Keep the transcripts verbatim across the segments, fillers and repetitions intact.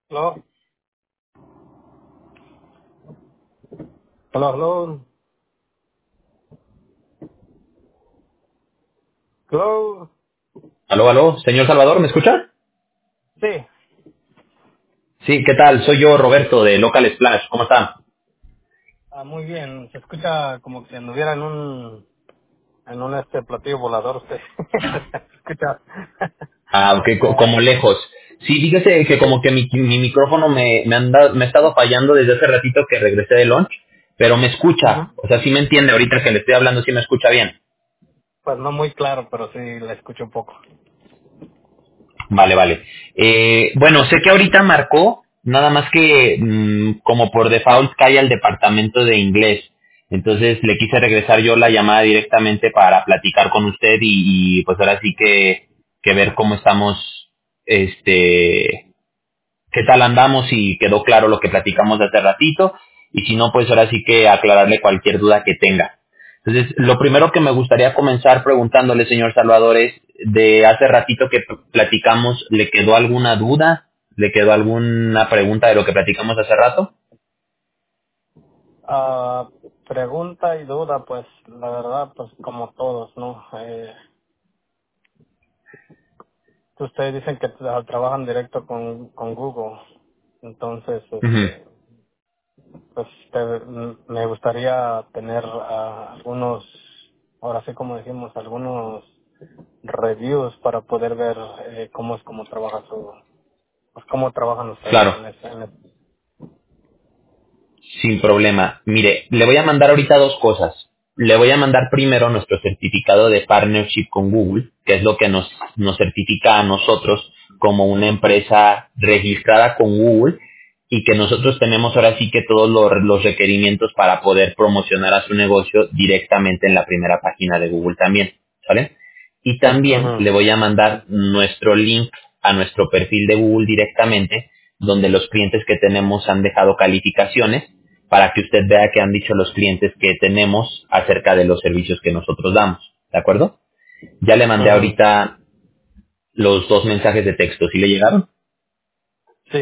Hello, hello, hello, hello. Aló, aló, señor Salvador, ¿me escucha? Sí, Sí, ¿qué tal? Soy yo, Roberto, de Local Splash. ¿Cómo está? ah, muy bien. Se escucha como que anduviera en un, en un este platillo volador usted. Se escucha. Ah, ok, co- Eh, como lejos. Sí, fíjese que como que mi, mi micrófono me, me, han dado- me ha estado fallando desde hace ratito que regresé de lunch, pero me escucha. ujú. O sea, sí me entiende ahorita que le estoy hablando, sí me escucha bien. Pues no muy claro, pero sí la escucho un poco. Vale, vale. Eh, bueno, sé que ahorita marcó, nada más que mm, como por default cae al departamento de inglés. Entonces le quise regresar yo la llamada directamente para platicar con usted y, y, pues ahora sí que, que ver cómo estamos, este, qué tal andamos y quedó claro lo que platicamos de hace ratito. Y si no, pues ahora sí que aclararle cualquier duda que tenga. Entonces, lo primero que me gustaría comenzar preguntándole, señor Salvador, es de hace ratito que p- platicamos, ¿le quedó alguna duda? ¿Le quedó alguna pregunta de lo que platicamos hace rato? Ah, pregunta y duda, pues la verdad, pues como todos, ¿no? Eh, ustedes dicen que tra- trabajan directo con, con Google. Entonces, Ujú. este, pues te- m- me gustaría tener ah, algunos, ahora sí como decimos, algunos reviews para poder ver eh, cómo es cómo trabaja su, pues cómo trabajan ustedes Claro. en ese, en ese- Sin problema. Mire, le voy a mandar ahorita dos cosas. Le voy a mandar primero nuestro certificado de partnership con Google, que es lo que nos, nos certifica a nosotros como una empresa registrada con Google y que nosotros tenemos ahora sí que todos los, los requerimientos para poder promocionar a su negocio directamente en la primera página de Google también. ¿Sale? Y también Ujú, le voy a mandar nuestro link a nuestro perfil de Google directamente, donde los clientes que tenemos han dejado calificaciones para que usted vea qué han dicho los clientes que tenemos acerca de los servicios que nosotros damos. ¿De acuerdo? Ya le mandé ujú. ahorita los dos mensajes de texto. ¿Sí le llegaron? Sí.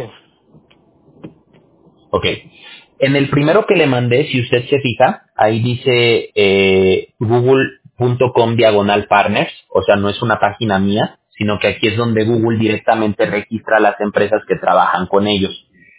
Ok. En el primero que le mandé, si usted se fija, ahí dice eh, google punto com diagonal partners, o sea, no es una página mía, sino que aquí es donde Google directamente registra a las empresas que trabajan con ellos.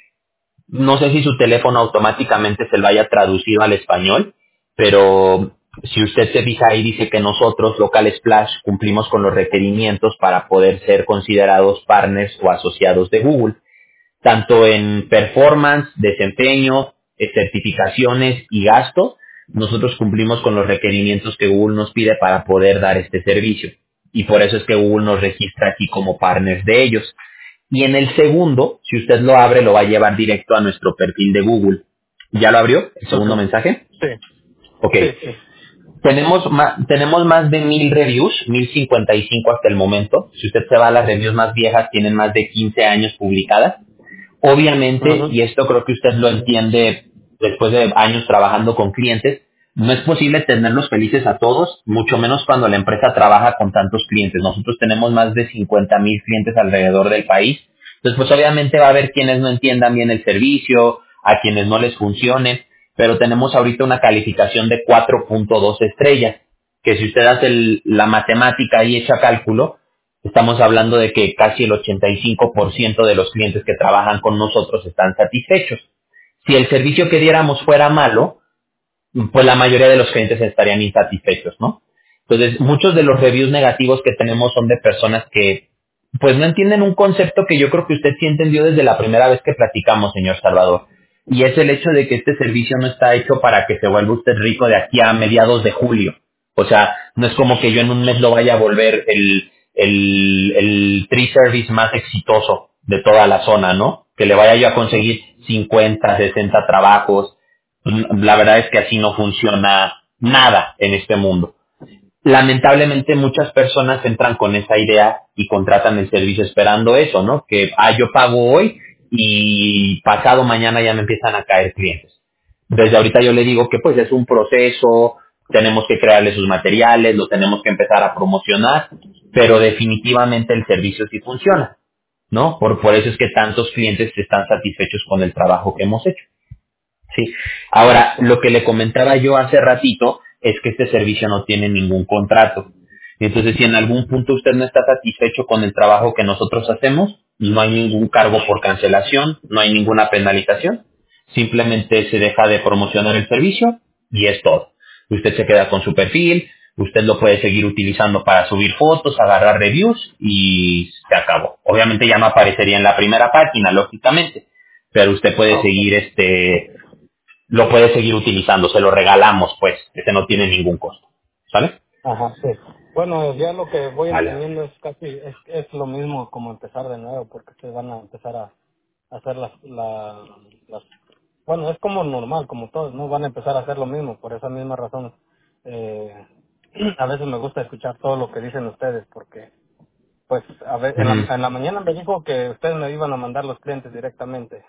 No sé si su teléfono automáticamente se lo haya traducido al español, pero si usted se fija ahí dice que nosotros, Local Splash, cumplimos con los requerimientos para poder ser considerados partners o asociados de Google, tanto en performance, desempeño, eh, certificaciones y gasto. Nosotros cumplimos con los requerimientos que Google nos pide para poder dar este servicio. Y por eso es que Google nos registra aquí como partners de ellos. Y en el segundo, si usted lo abre, lo va a llevar directo a nuestro perfil de Google. ¿Ya lo abrió? ¿El segundo Ujú. mensaje? Sí, Ok. sí, sí. Tenemos, ma- tenemos más de mil reviews, mil cincuenta y cinco hasta el momento. Si usted se va a las reviews más viejas, tienen más de quince años publicadas. Obviamente, Ujú. y esto creo que usted lo entiende después de años trabajando con clientes, no es posible tenerlos felices a todos, mucho menos cuando la empresa trabaja con tantos clientes. Nosotros tenemos más de cincuenta mil clientes alrededor del país. Entonces, pues obviamente va a haber quienes no entiendan bien el servicio, a quienes no les funcione, pero tenemos ahorita una calificación de cuatro punto dos estrellas, que si usted hace el- la matemática y echa cálculo, estamos hablando de que casi el ochenta y cinco por ciento de los clientes que trabajan con nosotros están satisfechos. Si el servicio que diéramos fuera malo, pues la mayoría de los clientes estarían insatisfechos, ¿no? Entonces, muchos de los reviews negativos que tenemos son de personas que, pues no entienden un concepto que yo creo que usted sí entendió desde la primera vez que platicamos, señor Salvador. Y es el hecho de que este servicio no está hecho para que se vuelva usted rico de aquí a mediados de julio. O sea, no es como que yo en un mes lo vaya a volver el, el, el tree service más exitoso de toda la zona, ¿no? Que le vaya yo a conseguir cincuenta, sesenta trabajos. La verdad es que así no funciona nada en este mundo. Lamentablemente muchas personas entran con esa idea y contratan el servicio esperando eso, ¿no? Que, ah, yo pago hoy y pasado mañana ya me empiezan a caer clientes. Desde ahorita yo le digo que pues es un proceso, tenemos que crearle sus materiales, lo tenemos que empezar a promocionar, pero definitivamente el servicio sí funciona. ¿no? Por, por eso es que tantos clientes están satisfechos con el trabajo que hemos hecho. Sí. Ahora, Sí. lo que le comentaba yo hace ratito es que este servicio no tiene ningún contrato. Entonces, si en algún punto usted no está satisfecho con el trabajo que nosotros hacemos, no hay ningún cargo por cancelación, no hay ninguna penalización. Simplemente se deja de promocionar el servicio y es todo. Usted se queda con su perfil, usted lo puede seguir utilizando para subir fotos, agarrar reviews y se acabó. Obviamente ya no aparecería en la primera página, lógicamente, pero usted puede Ok. seguir este lo puede seguir utilizando, se lo regalamos, pues, ese no tiene ningún costo. ¿Sale? Ajá, sí. Bueno, ya lo que voy Vale. entendiendo es casi, es, es lo mismo como empezar de nuevo, porque ustedes van a empezar a hacer las, la, las, bueno, es como normal, como todos, ¿no? Van a empezar a hacer lo mismo, por esa misma razón. Eh, a veces me gusta escuchar todo lo que dicen ustedes, porque, pues, a ver, en Ujú. la, en la mañana me dijo que ustedes me iban a mandar los clientes directamente.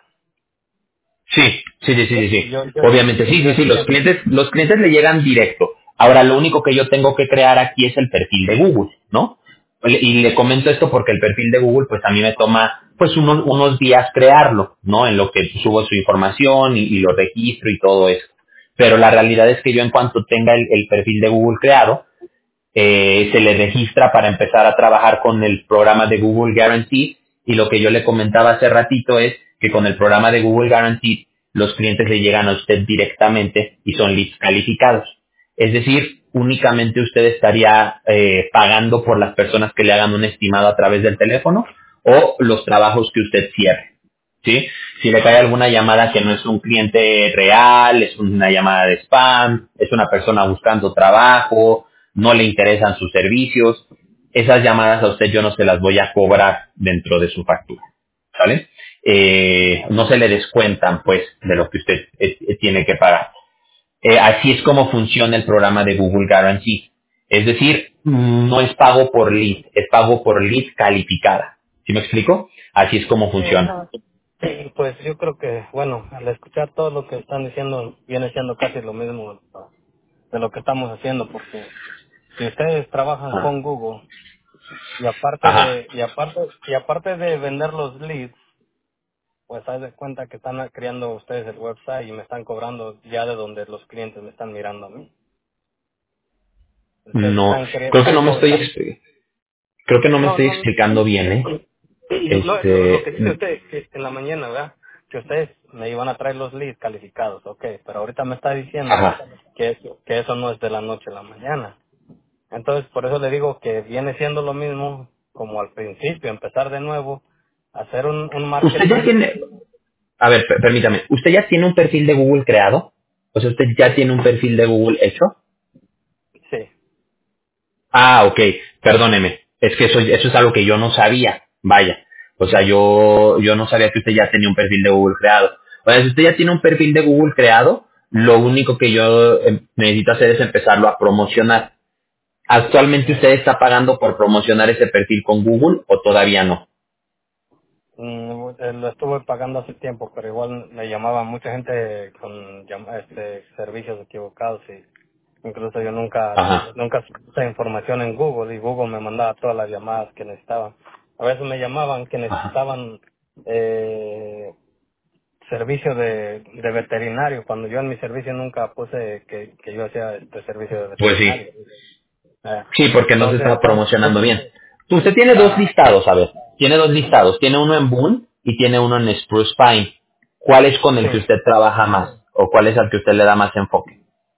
Sí, sí, sí, sí, sí, sí. Y yo, yo, Obviamente, sí, yo sí, sí, los entiendo. clientes, los clientes le llegan directo. Ahora, lo único que yo tengo que crear aquí es el perfil de Google, ¿no? Le- Y le comento esto porque el perfil de Google, pues a mí me toma, pues unos, unos días crearlo, ¿no? En lo que subo su información y, y lo registro y todo eso. Pero la realidad es que yo en cuanto tenga el, el perfil de Google creado, eh, se le registra para empezar a trabajar con el programa de Google Guarantee y lo que yo le comentaba hace ratito es que con el programa de Google Guarantee los clientes le llegan a usted directamente y son leads calificados. Es decir, únicamente usted estaría eh, pagando por las personas que le hagan un estimado a través del teléfono o los trabajos que usted cierre. ¿Sí? Si le cae alguna llamada que no es un cliente real, es una llamada de spam, es una persona buscando trabajo, no le interesan sus servicios, esas llamadas a usted yo no se las voy a cobrar dentro de su factura, ¿sale? Eh, no se le descuentan, pues, de lo que usted eh, eh, tiene que pagar. Eh, así es como funciona el programa de Google Guarantee. Es decir, mm, no es pago por lead, es pago por lead calificada. ¿Sí me explico? Así es como funciona. Ajá. Sí, pues yo creo que, bueno, al escuchar todo lo que están diciendo, viene siendo casi lo mismo de lo que estamos haciendo, porque si ustedes trabajan Ajá. con Google y aparte Ajá. de y aparte y aparte de vender los leads, pues haz de cuenta que están creando ustedes el website y me están cobrando ya de donde los clientes me están mirando a mí. Ustedes No, están cre- creo que están no me estoy, cobrando. expli- creo que no me No, estoy no, no, explicando bien, ¿eh? no, lo, lo que Este, dice usted que en la mañana, ¿verdad? Que ustedes me iban a traer los leads calificados, ok, pero ahorita me está diciendo ajá. que eso, que eso no es de la noche a la mañana. Entonces, por eso le digo que viene siendo lo mismo como al principio, empezar de nuevo, hacer un, un Usted ya marketing. tiene, a ver, per- permítame, ¿usted ya tiene un perfil de Google creado? O sea, ¿usted ya tiene un perfil de Google hecho? Sí. Ah, ok, perdóneme, es que eso, eso es algo que yo no sabía, vaya. O sea, yo, yo no sabía que usted ya tenía un perfil de Google creado. O sea, si usted ya tiene un perfil de Google creado, lo único que yo eh, necesito hacer es empezarlo a promocionar. ¿Actualmente Mm, usted está pagando por promocionar ese perfil con Google o todavía no? mm, eh, lo estuve pagando hace tiempo, pero igual me llamaba mucha gente con llam- este, servicios equivocados y incluso yo nunca Ajá, nunca puse información en Google y Google me mandaba todas las llamadas que necesitaban. A veces me llamaban que ajá. necesitaban eh, servicio de, de veterinario, cuando yo en mi servicio nunca puse que, que yo hacía este servicio de Pues sí. veterinario. Eh, Sí, porque no se entonces, está promocionando bien. Usted tiene dos ah, listados, a ver. Tiene dos listados. Tiene uno en Boone y tiene uno en Spruce Pine. ¿Cuál es con el que sí, usted trabaja más? ¿O cuál es al que usted le da más enfoque?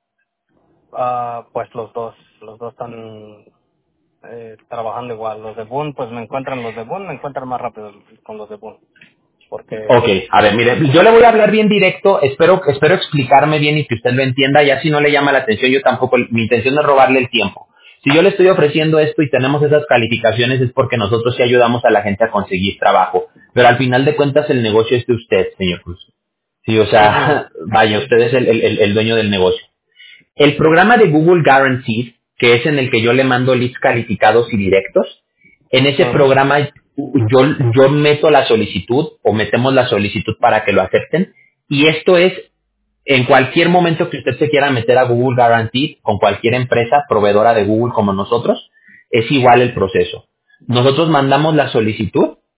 ah, pues los dos, los dos están eh, trabajando igual. Los de Boone, pues me encuentran los de Boone, me encuentran más rápido con los de Boone, porque Ok, a ver, mire, yo le voy a hablar bien directo, espero, espero explicarme bien y que usted lo entienda, ya si no le llama la atención, yo tampoco, mi intención no es robarle el tiempo. Si yo le estoy ofreciendo esto y tenemos esas calificaciones es porque nosotros sí ayudamos a la gente a conseguir trabajo, pero al final de cuentas el negocio es de usted, señor Cruz. Sí, o ujú, sea, vaya, usted es el, el- el- el dueño del negocio. El programa de Google Guaranteed, que es en el que yo le mando leads calificados y directos, en ese ujú, programa yo, yo meto la solicitud o metemos la solicitud para que lo acepten y esto es en cualquier momento que usted se quiera meter a Google Guaranteed con cualquier empresa proveedora de Google como nosotros, es igual el proceso. Nosotros mandamos la solicitud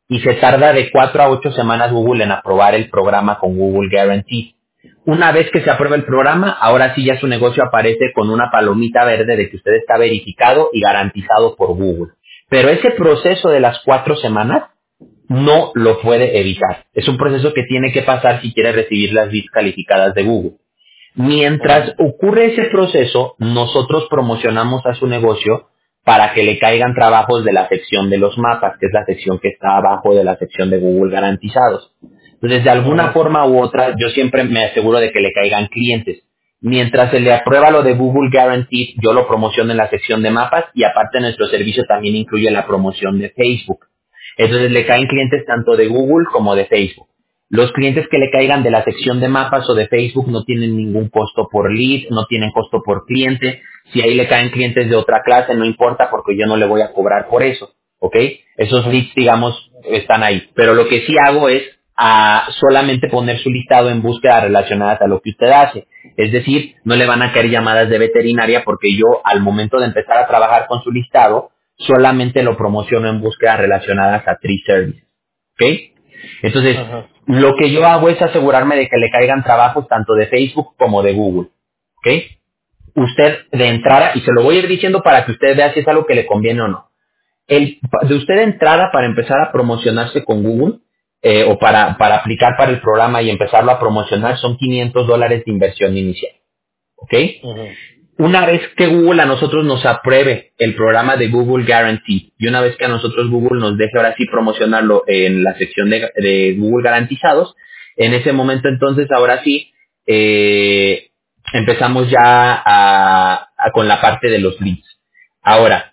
y se tarda de cuatro a ocho semanas Google en aprobar el programa con Google Guarantee. Una vez que se aprueba el programa, ahora sí ya su negocio aparece con una palomita verde de que usted está verificado y garantizado por Google. Pero ese proceso de las cuatro semanas no lo puede evitar. Es un proceso que tiene que pasar si quiere recibir las leads calificadas de Google. Mientras Ujú, ocurre ese proceso, nosotros promocionamos a su negocio para que le caigan trabajos de la sección de los mapas, que es la sección que está abajo de la sección de Google garantizados. Entonces, de alguna ujú, forma u otra, yo siempre me aseguro de que le caigan clientes. Mientras se le aprueba lo de Google Guaranteed, yo lo promociono en la sección de mapas y aparte nuestro servicio también incluye la promoción de Facebook. Entonces le caen clientes tanto de Google como de Facebook. Los clientes que le caigan de la sección de mapas o de Facebook no tienen ningún costo por lead, no tienen costo por cliente. Si ahí le caen clientes de otra clase, no importa porque yo no le voy a cobrar por eso, ¿ok? Esos leads, digamos, están ahí. Pero lo que sí hago es a solamente poner su listado en búsquedas relacionadas a lo que usted hace. Es decir, no le van a caer llamadas de veterinaria porque yo al momento de empezar a trabajar con su listado, solamente lo promociono en búsquedas relacionadas a Tree Service, ¿ok? Entonces, ajá, lo que yo hago es asegurarme de que le caigan trabajos tanto de Facebook como de Google, ¿ok? Usted de entrada, y se lo voy a ir diciendo para que usted vea si es algo que le conviene o no. El, de usted de entrada para empezar a promocionarse con Google, eh, o para, para aplicar para el programa y empezarlo a promocionar son quinientos dólares de inversión inicial, ¿ok? ujú, Una vez que Google a nosotros nos apruebe el programa de Google Guarantee y una vez que a nosotros Google nos deje ahora sí promocionarlo en la sección de, de Google Garantizados, en ese momento entonces ahora sí eh, empezamos ya a, a- con la parte de los leads. Ahora,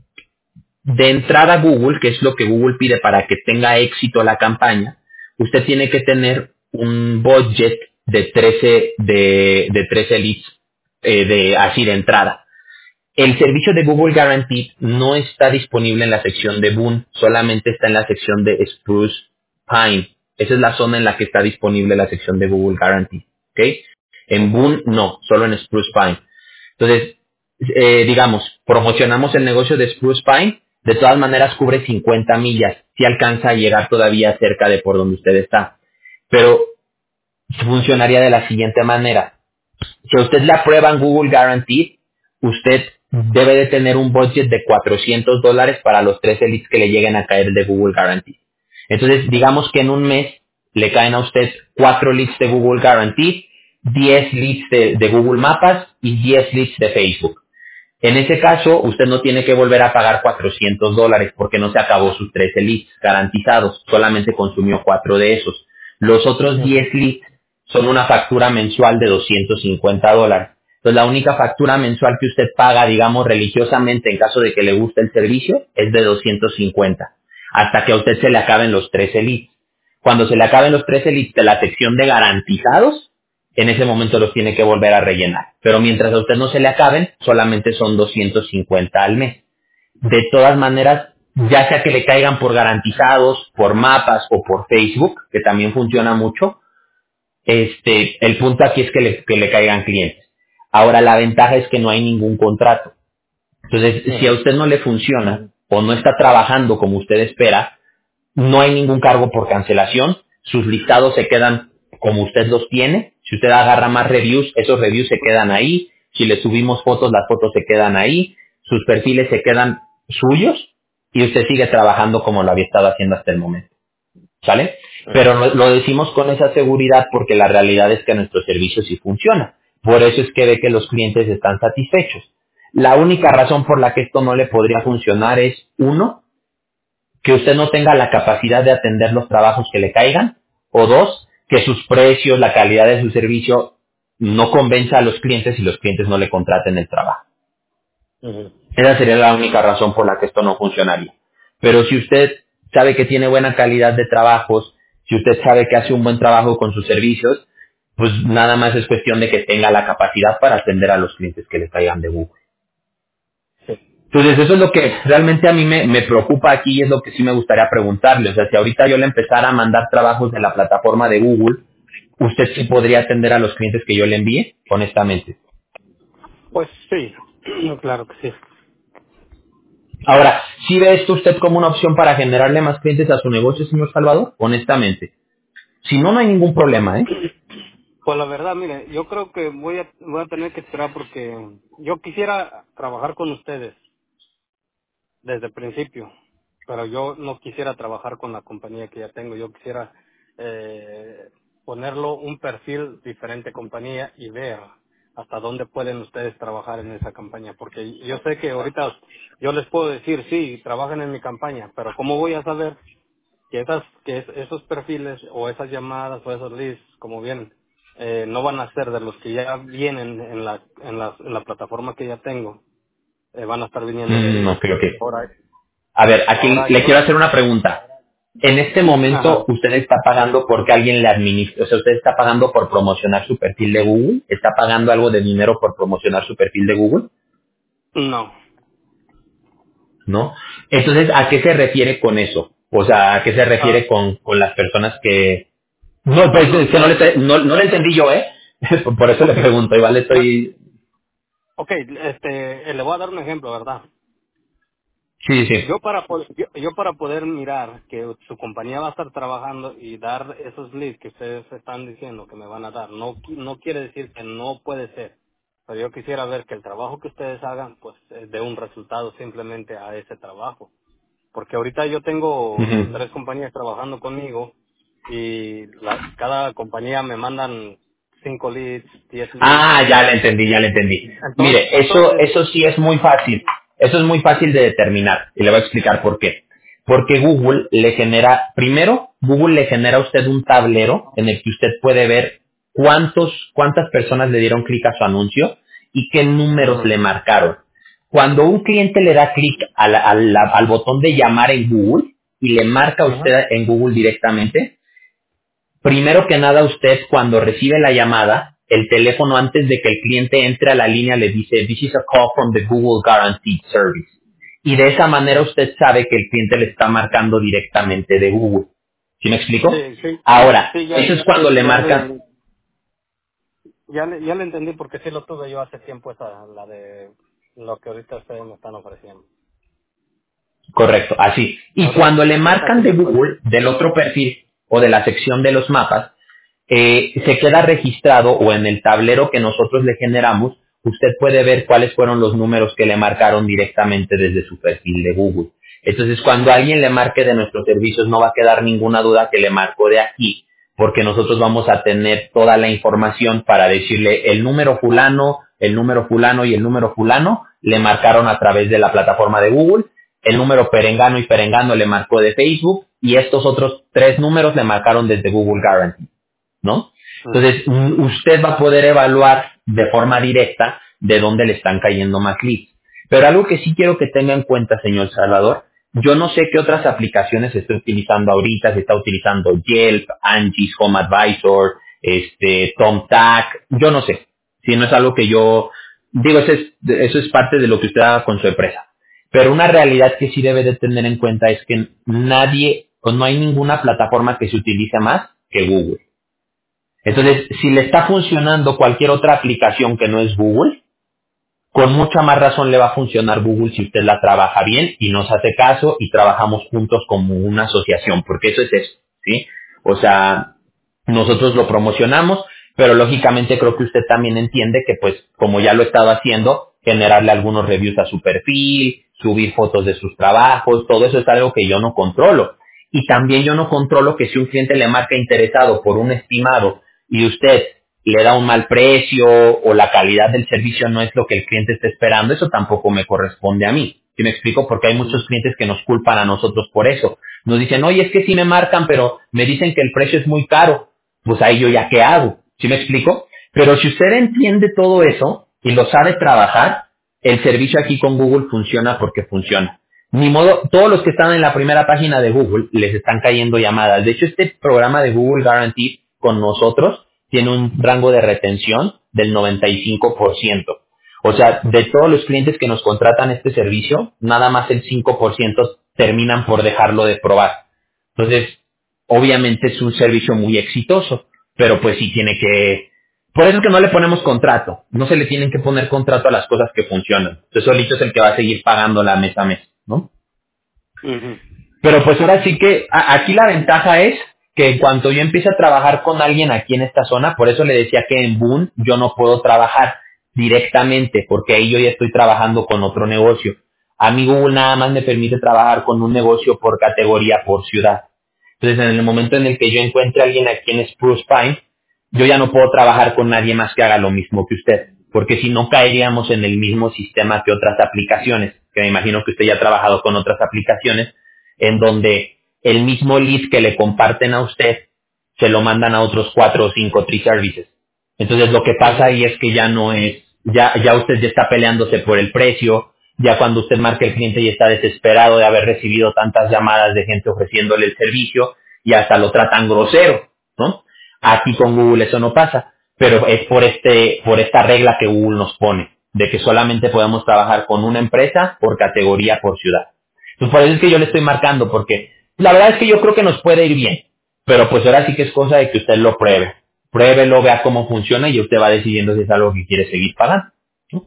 de entrada a Google, que es lo que Google pide para que tenga éxito la campaña, usted tiene que tener un budget de trece de, de trece leads eh, de así de entrada. El servicio de Google Guaranteed no está disponible en la sección de Boone, solamente está en la sección de Spruce Pine. Esa es la zona en la que está disponible la sección de Google Guaranteed, ¿ok? En ujú, Boone no, solo en Spruce Pine. Entonces, eh, digamos, promocionamos el negocio de Spruce Pine, de todas maneras cubre cincuenta millas, si alcanza a llegar todavía cerca de por donde usted está. Pero funcionaría de la siguiente manera. Si a usted le aprueban Google Guaranteed, usted debe de tener un budget de cuatrocientos dólares para los trece leads que le lleguen a caer de Google Guaranteed. Entonces, digamos que en un mes le caen a usted cuatro leads de Google Guaranteed, diez leads de, de Google Mapas y diez leads de Facebook. En ese caso, usted no tiene que volver a pagar cuatrocientos dólares porque no se acabó sus trece leads garantizados, solamente consumió cuatro de esos. Los otros ujú, diez leads son una factura mensual de doscientos cincuenta dólares. Entonces, la única factura mensual que usted paga, digamos, religiosamente en caso de que le guste el servicio, es de doscientos cincuenta, hasta que a usted se le acaben los trece leads. Cuando se le acaben los trece leads de la sección de garantizados, en ese momento los tiene que volver a rellenar. Pero mientras a usted no se le acaben, solamente son doscientos cincuenta al mes. De todas maneras, ya sea que le caigan por garantizados, por mapas o por Facebook, que también funciona mucho, este, el punto aquí es que le, que le caigan clientes. Ahora, la ventaja es que no hay ningún contrato. Entonces, si a ujú, usted no le funciona o no está trabajando como usted espera, no hay ningún cargo por cancelación, sus listados se quedan como usted los tiene, si usted agarra más reviews, esos reviews se quedan ahí, si le subimos fotos, las fotos se quedan ahí, sus perfiles se quedan suyos y usted sigue trabajando como lo había estado haciendo hasta el momento, ¿sale? ujú. Pero no- lo decimos con esa seguridad porque la realidad es que nuestro servicio sí funciona, por eso es que ve que los clientes están satisfechos. La única razón por la que esto no le podría funcionar es, uno, que usted no tenga la capacidad de atender los trabajos que le caigan, o dos, que sus precios, la calidad de su servicio no convenza a los clientes y los clientes no le contraten el trabajo. Ujú, Esa sería la única razón por la que esto no funcionaría. Pero si usted sabe que tiene buena calidad de trabajos, si usted sabe que hace un buen trabajo con sus servicios, pues nada más es cuestión de que tenga la capacidad para atender a los clientes que le caigan de Google. sí. Entonces eso es lo que realmente a mí me, me preocupa aquí y es lo que sí me gustaría preguntarle. O sea, si ahorita yo le empezara a mandar trabajos de la plataforma de Google, ¿usted sí podría atender a los clientes que yo le envíe? Honestamente. Pues sí, claro que sí. Ahora, ¿Sí ve esto usted como una opción para generarle más clientes a su negocio, señor Salvador? Honestamente. Si no, no hay ningún problema, ¿eh? Pues la verdad, mire, yo creo que voy a, voy a tener que esperar porque yo quisiera trabajar con ustedes desde el principio, pero yo no quisiera trabajar con la compañía que ya tengo. Yo quisiera eh, ponerlo un perfil diferente compañía y ver hasta dónde pueden ustedes trabajar en esa campaña, porque yo sé que ahorita yo les puedo decir, sí, trabajen en mi campaña, pero ¿cómo voy a saber que esas que es- esos perfiles o esas llamadas o esos leads, como vienen, eh, no van a ser de los que ya vienen en la en la, en la plataforma que ya tengo, eh, van a estar viniendo de Mm, ahí? no creo que... Ahora, A ver, aquí ahora le yo, quiero hacer una pregunta. En este momento, ajá, usted está pagando porque alguien le administra, o sea, usted está pagando por promocionar su perfil de Google, está pagando algo de dinero por promocionar su perfil de Google, no, ¿no? Entonces, ¿a qué se refiere con eso? O sea, ¿a qué se ah, refiere con, con las personas que... No, pues, ujú, es que no le, no, no le entendí yo, ¿eh? Por eso le okay, pregunto, igual bueno, estoy... okay, este, eh, le voy a dar un ejemplo, ¿verdad? Sí, sí. Yo para po- yo, yo para poder mirar que su compañía va a estar trabajando y dar esos leads que ustedes están diciendo que me van a dar, no qui- no quiere decir que no puede ser, pero yo quisiera ver que el trabajo que ustedes hagan pues eh, dé un resultado simplemente a ese trabajo, porque ahorita yo tengo Ujú. tres compañías trabajando conmigo y la- cada compañía me mandan cinco leads, diez leads, Ah, ya le entendí, ya le entendí. entonces Mire, eso, entonces, eso sí es muy fácil. Eso es muy fácil de determinar. Y le voy a explicar por qué. Porque Google le genera, primero, Google le genera a usted un tablero en el que usted puede ver cuántos, cuántas personas le dieron clic a su anuncio y qué números ujú, le marcaron. Cuando un cliente le da clic a la- a la- al botón de llamar en Google y le marca a ujú, usted en Google directamente, primero que nada, usted cuando recibe la llamada, el teléfono antes de que el cliente entre a la línea le dice, "This is a call from the Google Guaranteed Service". Y de esa manera usted sabe que el cliente le está marcando directamente de Google. ¿Sí me explico? sí, sí, Ahora, sí, ya, eso es ya, cuando le ya marcan. le, Ya le, ya le entendí porque sí lo tuve yo hace tiempo esa, la de lo que ahorita ustedes me están ofreciendo. Correcto, así. Y Ahorita, cuando le ahorita marcan sí de lo tuve. Google, del otro perfil o de la sección de los mapas, eh, se queda registrado o en el tablero que nosotros le generamos, usted puede ver cuáles fueron los números que le marcaron directamente desde su perfil de Google. Entonces, cuando alguien le marque de nuestros servicios, no va a quedar ninguna duda que le marcó de aquí, porque nosotros vamos a tener toda la información para decirle el número fulano, el número fulano y el número fulano le marcaron a través de la plataforma de Google, el número perengano y perengano le marcó de Facebook y estos otros tres números le marcaron desde Google Guarantee. ¿No? Ujú, Entonces, mm, usted va a poder evaluar de forma directa de dónde le están cayendo más leads. Pero algo que sí quiero que tenga en cuenta, señor Salvador, yo no sé qué otras aplicaciones está utilizando ahorita, si está utilizando Yelp, Angie's Home Advisor, este, TomTac, yo no sé. Si no es algo que yo, digo, eso es, eso es parte de lo que usted haga con su empresa. Pero una realidad que sí debe de tener en cuenta es que nadie, o no hay ninguna plataforma que se utilice más que Google. ujú, Entonces, si le está funcionando cualquier otra aplicación que no es Google, con mucha más razón le va a funcionar Google si usted la trabaja bien y nos hace caso y trabajamos juntos como una asociación, porque eso es eso, ¿sí? O sea, nosotros lo promocionamos, pero lógicamente creo que usted también entiende que pues como ya lo he estado haciendo, generarle algunos reviews a su perfil, subir fotos de sus trabajos, todo eso es algo que yo no controlo. Y también yo no controlo que si un cliente le marca interesado por un estimado y usted le da un mal precio o la calidad del servicio no es lo que el cliente está esperando, eso tampoco me corresponde a mí. ¿Sí me explico? Porque hay ujú, muchos clientes que nos culpan a nosotros por eso. Nos dicen, oye, es que sí me marcan, pero me dicen que el precio es muy caro. Pues ahí yo ya qué hago. ¿Sí me explico? Pero si usted entiende todo eso y lo sabe trabajar, el servicio aquí con Google funciona porque funciona. Ni modo, todos los que están en la primera página de Google les están cayendo llamadas. De hecho, este programa de Google Guarantee con nosotros tiene un rango de retención del noventa y cinco por ciento. O sea, de todos los clientes que nos contratan este servicio, nada más el cinco por ciento terminan por dejarlo de probar. Entonces, obviamente es un servicio muy exitoso, pero pues sí tiene que... Por eso es que no le ponemos contrato. No se le tienen que poner contrato a las cosas que funcionan. Entonces, solito es el que va a seguir pagando la mes a mes, ¿no? Ujú. Pero pues ahora sí que a- aquí la ventaja es que en cuanto yo empiece a trabajar con alguien aquí en esta zona, por eso le decía que en Boone yo no puedo trabajar directamente, porque ahí yo ya estoy trabajando con otro negocio. A mí Google nada más me permite trabajar con un negocio por categoría, por ciudad. Entonces, en el momento en el que yo encuentre a alguien aquí en Spruce Pine, yo ya no puedo trabajar con nadie más que haga lo mismo que usted, porque si no caeríamos en el mismo sistema que otras aplicaciones, que me imagino que usted ya ha trabajado con otras aplicaciones, en donde el mismo lead que le comparten a usted se lo mandan a otros cuatro o cinco tree services. Entonces lo que pasa Ujú. ahí es que ya no es, ya, ya usted ya está peleándose por el precio, ya cuando usted marca el cliente ya está desesperado de haber recibido tantas llamadas de gente ofreciéndole el servicio y hasta lo tratan grosero, ¿no? Aquí con Google eso no pasa, pero es por este, por esta regla que Google nos pone, de que solamente podemos trabajar con una empresa por categoría, por ciudad. Pues por eso es que yo le estoy marcando, porque la verdad es que yo creo que nos puede ir bien, pero pues ahora sí que es cosa de que usted lo pruebe. Pruébelo, vea cómo funciona y usted va decidiendo si es algo que quiere seguir pagando. ¿No?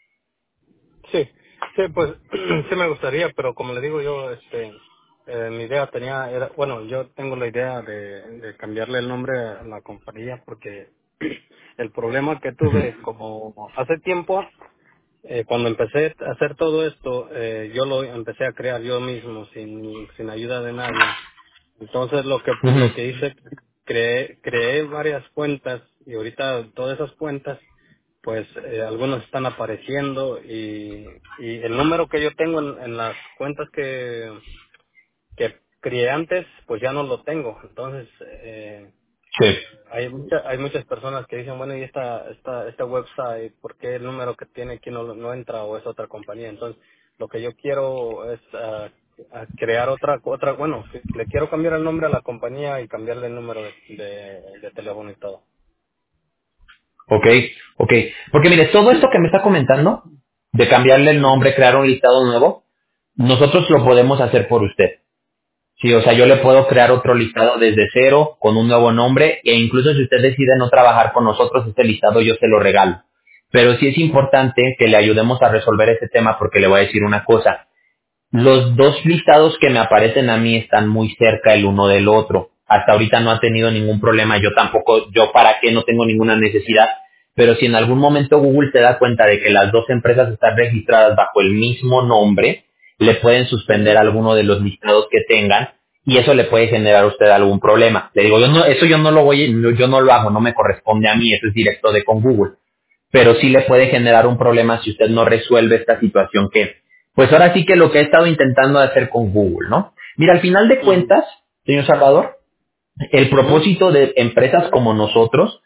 Sí, sí, pues sí me gustaría, pero como le digo yo, este, eh, mi idea tenía, era, bueno, yo tengo la idea de, de cambiarle el nombre a la compañía porque el problema que Ujú. tuve como hace tiempo, eh, cuando empecé a hacer todo esto, eh, yo lo empecé a crear yo mismo, sin, sin ayuda de nadie. Entonces lo que Ujú. lo que hice, creé, creé varias cuentas y ahorita todas esas cuentas, pues eh, algunos están apareciendo y, y el número que yo tengo en, en las cuentas que, que crié antes, pues ya no lo tengo. Entonces, eh, Sí. hay mucha- hay muchas personas que dicen, bueno, y esta, esta, esta website, ¿por qué el número que tiene aquí no, no entra o es otra compañía? Entonces, lo que yo quiero es ah, ah, crear otra, otra, bueno, que- le quiero cambiar el nombre a la compañía y cambiarle el número de, de, de teléfono y todo. Ok, ok. Porque mire, todo esto que me está comentando, de cambiarle el Ujú, nombre, crear un listado nuevo, nosotros lo podemos hacer por usted. Sí, o sea, yo le puedo crear otro listado desde cero, con un nuevo nombre, e incluso si usted decide no trabajar con nosotros, este listado yo se lo regalo. Pero sí es importante que le ayudemos a resolver este tema porque le voy a decir una cosa. Los dos listados que me aparecen a mí están muy cerca el uno del otro. Hasta ahorita no ha tenido ningún problema. Yo tampoco, yo para qué no tengo ninguna necesidad. Pero si en algún momento Google se da cuenta de que las dos empresas están registradas bajo el mismo nombre, le pueden suspender ujú, alguno de los listados que tengan y eso le puede generar a usted algún problema. Le digo, yo no, eso yo no lo voy, no- yo no lo hago, no me corresponde a mí, eso es directo de con Google, pero sí le puede generar un problema si usted no resuelve esta situación que, pues ahora sí que lo que he estado intentando hacer con Google, ¿no? Mira, al final de ujú, cuentas, señor Salvador, el ujú, propósito de empresas como nosotros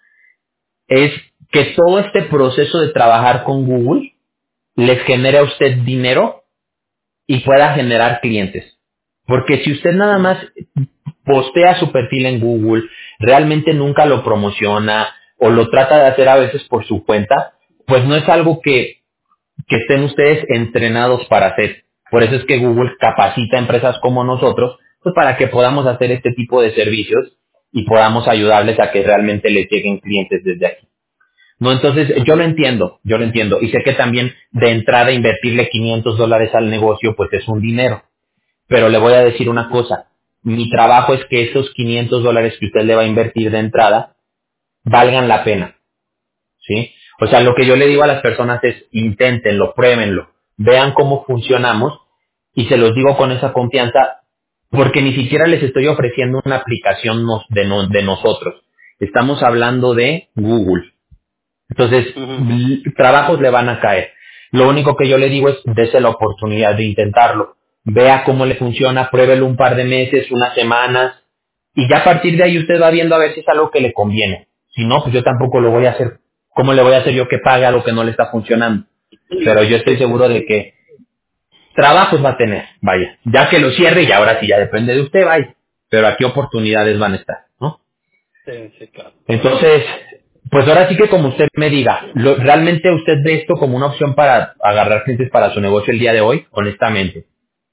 es que todo este proceso de trabajar con Google les genere a usted dinero y pueda generar clientes. Porque si usted nada ujú, más postea su perfil en Google, realmente nunca lo promociona o lo trata de hacer a veces por su cuenta, pues no es algo que que estén ustedes entrenados para hacer. Por eso es que Google capacita a empresas como nosotros, pues para que podamos hacer este tipo de servicios y podamos ayudarles a que realmente les lleguen clientes desde aquí. No, entonces yo lo ujú, entiendo, yo lo entiendo. Y sé que también de entrada invertirle quinientos dólares al negocio, pues es un dinero. Pero le voy a decir una cosa. Mi trabajo es que esos quinientos dólares que usted le va a invertir de entrada valgan la pena. ¿Sí? O sea, lo que yo le digo a las personas es inténtenlo, pruébenlo, vean cómo funcionamos y se los digo con esa confianza porque ni siquiera les estoy ofreciendo una aplicación nos- de, no- de nosotros. Estamos hablando de Google. Entonces, ujú. l- trabajos le van a caer. Lo único que yo le digo es dése la oportunidad de intentarlo. Vea cómo le funciona, pruébelo un par de meses, unas semanas, y ya a partir de ahí usted va viendo a ver si es algo que le conviene. Si no, pues yo tampoco lo voy a hacer. ¿Cómo le voy a hacer yo que pague algo que no le está funcionando? Pero yo Sí, estoy seguro de que trabajos va a tener, vaya. Ya que lo cierre y ahora sí ya depende de usted, vaya. Pero aquí oportunidades van a estar, ¿no? sí, sí, claro. Entonces, pues ahora sí que como usted me diga, lo- ¿realmente usted ve esto como una opción para agarrar clientes para su negocio el día de hoy? Honestamente.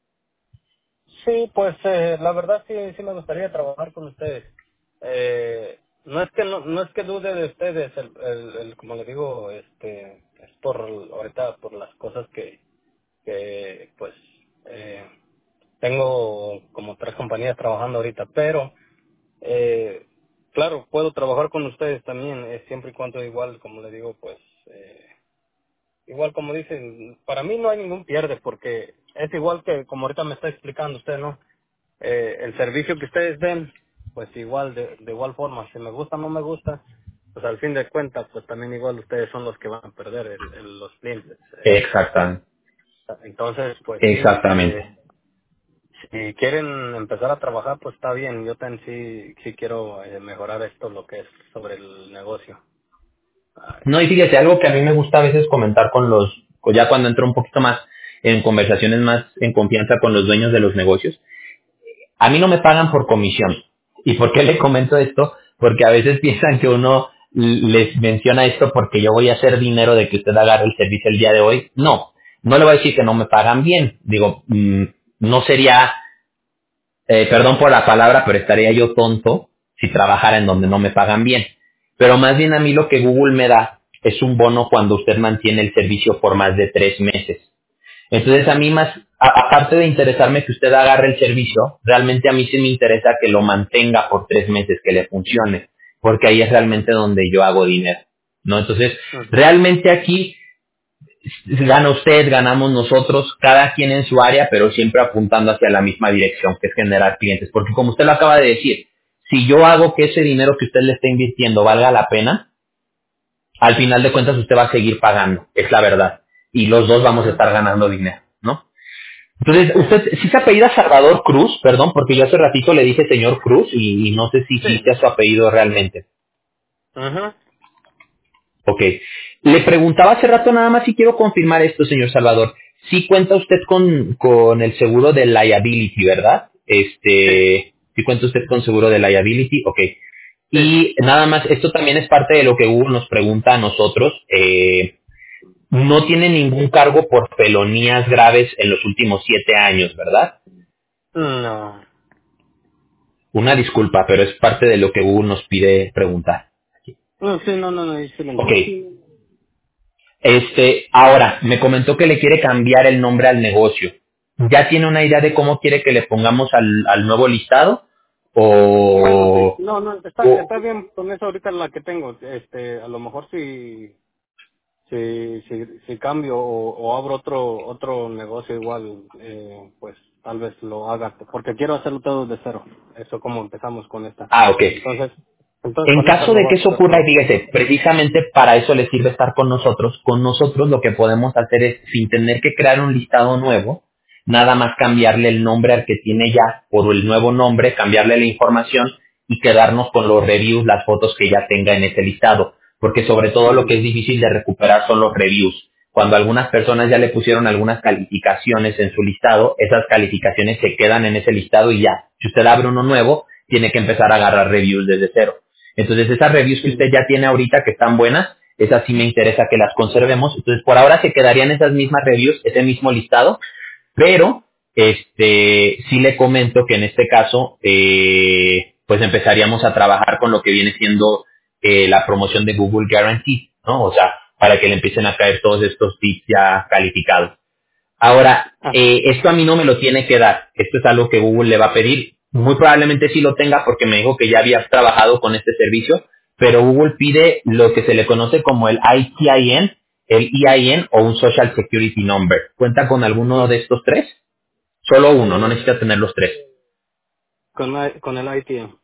Sí, pues eh, la verdad sí, sí me gustaría trabajar con ustedes. Eh, no es que no, no es que dude de ustedes, el, el, el- como le digo, este, es por ahorita por las cosas que, que pues, eh, tengo como tres compañías trabajando ahorita, pero eh, claro, puedo trabajar con ustedes también, eh, siempre y cuando igual, como le digo, pues eh, igual como dicen, para mí no hay ningún pierde porque es igual que como ahorita me está explicando usted, ¿no? Eh, el servicio que ustedes den, pues igual, de, de igual forma, si me gusta o no me gusta, pues al fin de cuentas, pues también igual ustedes son los que van a perder el, el- los clientes. Eh, Exactamente. entonces, pues sí, Exactamente. eh, si quieren empezar a trabajar, pues está bien. Yo también sí, sí quiero eh, mejorar esto, lo que es sobre el negocio. Ay. No, y fíjese, algo que a mí me gusta a veces comentar con los, o ya cuando entro un poquito más en conversaciones más en confianza con los dueños de los negocios, a mí no me pagan por comisión. ¿Y por qué le comento esto? Porque a veces piensan que uno les menciona esto porque yo voy a hacer dinero de que usted agarre el servicio el día de hoy. No, no le voy a decir que no me pagan bien. Digo, mm, no sería, eh, perdón por la palabra, pero estaría yo tonto si trabajara en donde no me pagan bien. Pero más bien a mí lo que Google me da es un bono cuando usted mantiene el servicio por más de tres meses. Entonces a mí más, a- aparte de interesarme que usted agarre el servicio, realmente a mí sí me interesa que lo mantenga por tres meses, que le funcione, porque ahí es realmente donde yo hago dinero, ¿no? Entonces, Ujú. realmente aquí gana usted, ganamos nosotros, cada quien en su área, pero siempre apuntando hacia la misma dirección, que es generar clientes, porque como usted lo acaba de decir, si yo hago que ese dinero que usted le está invirtiendo valga la pena, al final de cuentas usted va a seguir pagando, es la verdad, y los dos vamos a Ujú. estar ganando dinero, ¿no? Entonces, Sí, usted sí se apellida Salvador Cruz, perdón, porque yo hace ratito le dije señor Cruz y, y no sé si sí sí. sea su apellido realmente. Ujú. Ok. Le preguntaba hace rato nada más si quiero confirmar esto, señor Salvador. Sí cuenta usted con, con el seguro de liability, ¿verdad? Sí, Este, sí cuenta usted con seguro de liability, ok. sí. Y nada más, esto también es parte de lo que Google nos pregunta a nosotros. Eh, no tiene ningún cargo por felonías graves en los últimos siete años, ¿verdad? No. Una disculpa, pero es parte de lo que Google nos pide preguntar. No, sí, no, no, no, sí lo Ok. entiendo. Este, ahora, me comentó que le quiere cambiar el nombre al negocio. ¿Ya tiene una idea de cómo quiere que le pongamos al, al nuevo listado? Bueno, sí, O, no, no, está, o- está bien con eso ahorita la que tengo. Este, a lo mejor si, si, si, si cambio o, o abro otro, otro negocio igual, eh, pues tal vez lo haga, porque quiero hacerlo todo de cero. Eso como empezamos con esta. ah, ok. Entonces, entonces En con esta caso lo de voy que a eso hacer ocurra, y todo. fíjese, precisamente para eso le sirve estar con nosotros. Con nosotros lo que podemos hacer es, sin tener que crear un listado nuevo, nada más cambiarle el nombre al que tiene ya por el nuevo nombre, cambiarle la información y quedarnos con los reviews, las fotos que ya tenga en ese listado. Porque sobre todo lo Ujú. que es difícil de recuperar son los reviews. Cuando algunas personas ya le pusieron algunas calificaciones en su listado, esas calificaciones se quedan en ese listado y ya. Si usted abre uno nuevo, tiene que empezar a agarrar reviews desde cero. Entonces esas reviews que Sí. usted ya tiene ahorita que están buenas, esas sí me interesa que las conservemos. Entonces por ahora se quedarían esas mismas reviews, ese mismo listado, pero este sí le comento que en este caso eh, pues empezaríamos a trabajar con lo que viene siendo eh, la promoción de Google Guarantee, ¿no? O sea, para que le empiecen a caer todos estos tips ya calificados. Ahora, Ah, eh, esto a mí no me lo tiene que dar. Esto es algo que Google le va a pedir. Muy probablemente sí lo tenga porque me dijo que ya había trabajado con este servicio, pero Google pide lo que se le conoce como el I T I N, el E I N o un Social Security Number. ¿Cuenta con alguno de estos tres? Solo uno, no eh, necesita tener los tres. con, la- con el I T M.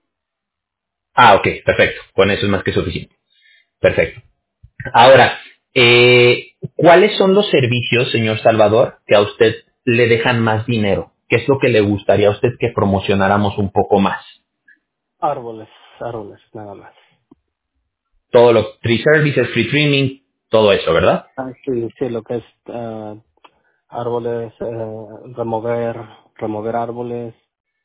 Ah, ok, perfecto. Con eso es más que suficiente. Perfecto. Ahora, eh, ¿cuáles son los servicios, señor Salvador, que a usted le dejan más dinero? ¿Qué es lo que le gustaría a usted que promocionáramos un poco más? Árboles, árboles, nada más. Todo lo, free services, free trimming, todo eso, ¿verdad? Ah, sí, sí, lo que es ah, árboles, eh, remover, remover árboles,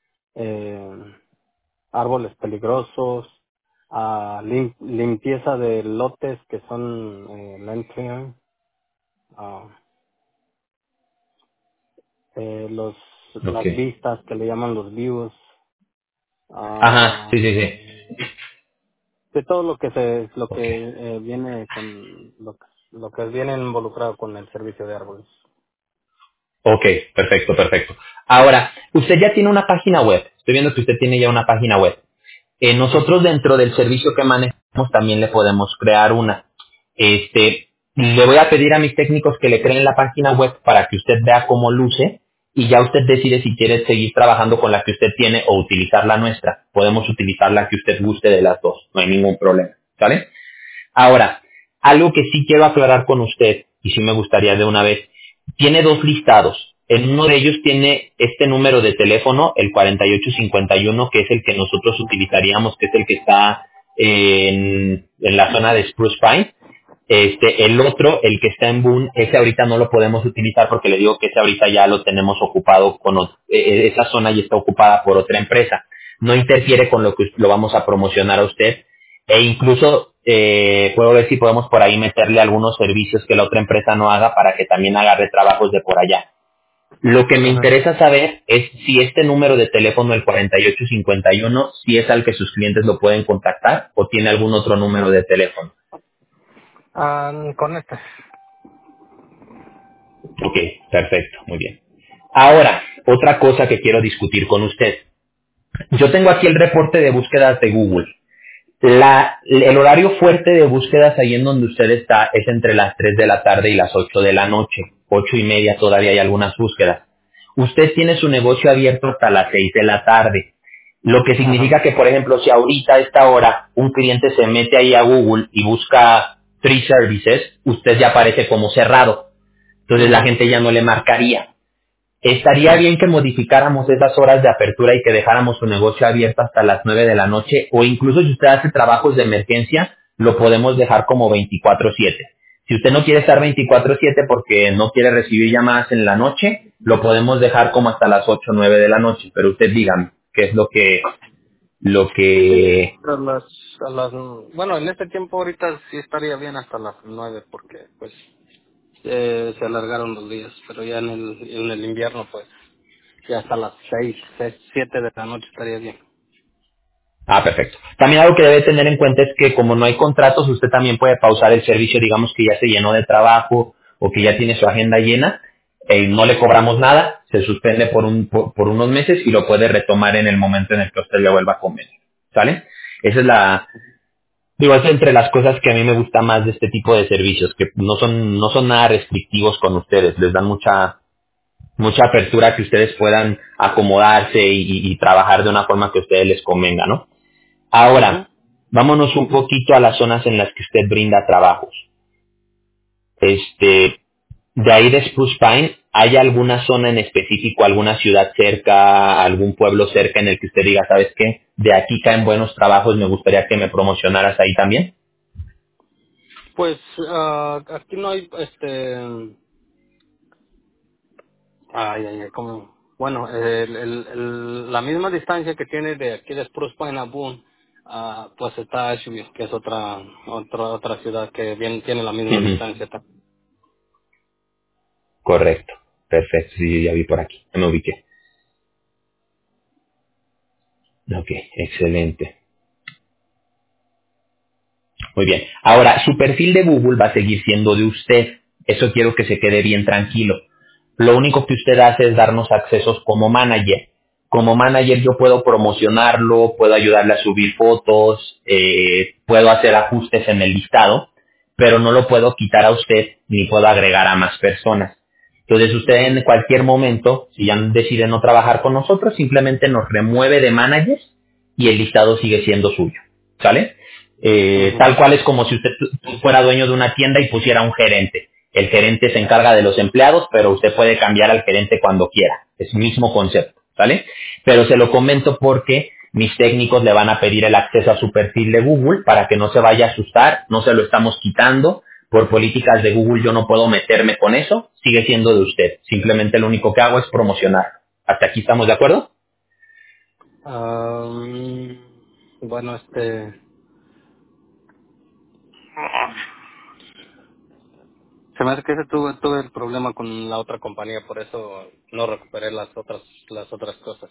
eh, árboles peligrosos, ah, lim- limpieza de lotes que son eh, land clearing, ah, eh, los, Ok. las vistas que le llaman los views, Ajá, ah, sí, sí, sí. de todo lo que se, lo que Ok. eh, viene con, lo, que- lo que viene involucrado con el servicio de árboles. Ok, perfecto, perfecto. Ahora, Usted ya tiene una página web. Estoy viendo que usted tiene ya una página web. Eh, nosotros dentro del servicio que manejamos también le podemos crear una. Este, le voy a pedir a mis técnicos que le creen la página web para que usted vea cómo luce y ya usted decide si quiere seguir trabajando con la que usted tiene o utilizar la nuestra. Podemos utilizar la que usted guste de las dos, no hay ningún problema, ¿vale? Ahora, algo que sí quiero aclarar con usted, y sí me gustaría de una vez, tiene dos listados. En uno de ellos tiene este número de teléfono, el cuarenta y ocho cincuenta y uno, que es el que nosotros utilizaríamos, que es el que está en, en la zona de Spruce Pine. Este, el otro, el que está en Boone, ese ahorita no lo podemos utilizar porque le digo que ese ahorita ya lo tenemos ocupado con, ot- eh, esa zona ya está ocupada por otra empresa. No interfiere con lo que lo vamos a promocionar a usted e incluso eh, puedo ver si podemos por ahí meterle algunos servicios que la otra empresa no haga para que también agarre trabajos de por allá. Lo que me Ajá. interesa saber es si este número de teléfono, el cuarenta y ocho cincuenta y uno, si es al que sus clientes lo pueden contactar o tiene algún otro número de teléfono. Ah, con este. Ok, perfecto, muy bien. Ahora, otra cosa que quiero discutir con usted. Yo tengo aquí el reporte de búsquedas de Google. La, el horario fuerte de búsquedas ahí en donde usted está es entre las tres de la tarde y las ocho de la noche. Ocho y media todavía hay algunas búsquedas. Usted tiene su negocio abierto hasta las seis de la tarde. Lo que Ajá. significa que, por ejemplo, si ahorita a esta hora un cliente se mete ahí a Google y busca Free Services, usted ya aparece como cerrado. Entonces la Ujú. gente ya no le marcaría. Estaría Sí. bien que modificáramos esas horas de apertura y que dejáramos su negocio abierto hasta las nueve de la noche o incluso si usted hace trabajos de emergencia, lo podemos dejar como veinticuatro siete. Si usted no quiere estar veinticuatro siete porque no quiere recibir llamadas en la noche, lo podemos dejar como hasta las ocho o nueve de la noche, pero usted dígame qué es lo que lo Sí, que a las, a las, bueno, en este tiempo ahorita sí estaría bien hasta las nueve porque pues eh, se alargaron los días, pero ya en el, en el invierno pues ya hasta las seis, seis, siete de la noche estaría bien. Ah, perfecto. También algo que debe tener en cuenta es que como no hay contratos, usted también puede pausar el servicio, digamos que ya se llenó de trabajo o que ya tiene su agenda llena, eh, no le cobramos nada, se suspende por, un, por, por unos meses y lo puede retomar en el momento en el que usted le vuelva a convenir. ¿Sale? Esa es la, digo, es entre las cosas que a mí me gusta más de este tipo de servicios, que no son, no son nada restrictivos con ustedes, les dan mucha, mucha apertura que ustedes puedan acomodarse y, y- y trabajar de una forma que a ustedes les convenga, ¿no? Ujú. Ahora, vámonos un poquito a las zonas en las que usted brinda trabajos. Este, de ahí de Spruce Pine, ¿hay alguna zona en específico, alguna ciudad cerca, algún pueblo cerca en el que usted diga, ¿sabes qué? De aquí caen buenos trabajos, me gustaría que me promocionaras ahí también. Pues ah, aquí no hay, este, ay, ay, ay, como, bueno, el, el, el- la misma distancia que tiene de aquí de Spruce Pine a Boone, ah, pues está Asheville, que es otra, otra, otra ciudad que bien tiene la misma Ujú, distancia. ta- correcto. Perfecto, sí, ya vi por aquí, ya me ubiqué. Ok, excelente. Muy bien. Ahora, su perfil de Google va a seguir siendo de usted. Eso quiero que se quede bien tranquilo. Lo único que usted hace es darnos accesos como manager. Como manager yo puedo promocionarlo, puedo ayudarle a subir fotos, eh, puedo hacer ajustes en el listado, pero no lo puedo quitar a usted ni puedo agregar a más personas. Entonces usted Ujú. en cualquier momento, si ya decide no trabajar con nosotros, simplemente nos remueve de managers y el listado sigue siendo suyo. ¿Sale? Eh, Ujú. tal cual es como si usted tu- fuera dueño de una tienda y pusiera un gerente. El gerente se encarga de los empleados, pero usted puede cambiar al gerente cuando quiera. Es el mismo concepto, ¿vale? Pero se lo comento porque mis técnicos le van a pedir el acceso a su perfil de Google para que no se vaya a asustar, no se lo estamos quitando. Por políticas de Google yo no puedo meterme con eso, sigue siendo de usted. Simplemente lo único que hago es promocionar. ¿Hasta aquí estamos de acuerdo? Ah, mm, bueno, este, se me hace que ese tuve, tuve el problema con la otra compañía, por eso no recuperé las otras, las otras cosas.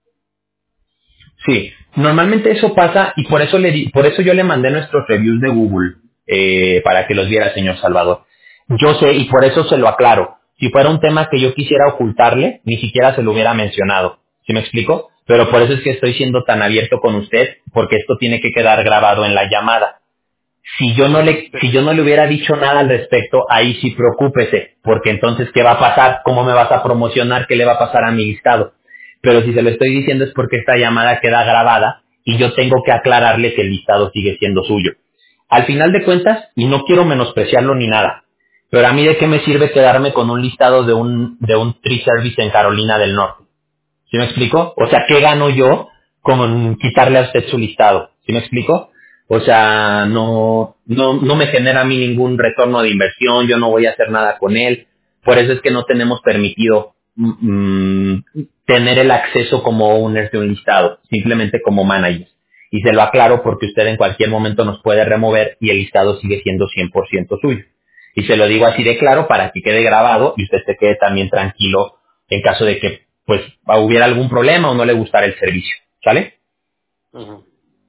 Sí, normalmente eso pasa y por eso le di- por eso yo le mandé nuestros reviews de Google eh, para que los viera, señor Salvador. Yo sé y por eso se lo aclaro. Si fuera un tema que yo quisiera ocultarle, ni siquiera se lo hubiera mencionado. ¿Sí me explico? Pero por eso es que estoy siendo tan abierto con usted, porque esto tiene que quedar grabado en la llamada. Si yo no Ujú, le, sí. si yo no le hubiera dicho nada al respecto, ahí sí preocúpese, porque entonces, ¿qué va a pasar? ¿Cómo me vas a promocionar? ¿Qué le va a pasar a mi listado? Pero si se lo estoy diciendo es porque esta llamada queda grabada y yo tengo que aclararle que el listado sigue siendo suyo. Al final de cuentas, y no quiero menospreciarlo ni nada, pero a mí de qué me sirve quedarme con un listado de un, de un tree service en Carolina del Norte. ¿Sí me explico? O sea, ¿qué gano yo con quitarle a usted su listado? ¿Sí me explico? O sea, no, no, no me genera a mí ningún retorno de inversión, yo no voy a hacer nada con él. Por eso es que no tenemos permitido mm, mm, tener el acceso como owners de un listado, simplemente como managers. Y se lo aclaro porque usted en cualquier momento nos puede remover y el listado sigue siendo cien por ciento suyo. Y se lo digo así de claro para que quede grabado y usted se quede también tranquilo en caso de que pues hubiera algún problema o no le gustara el servicio. ¿Sale? Ujú.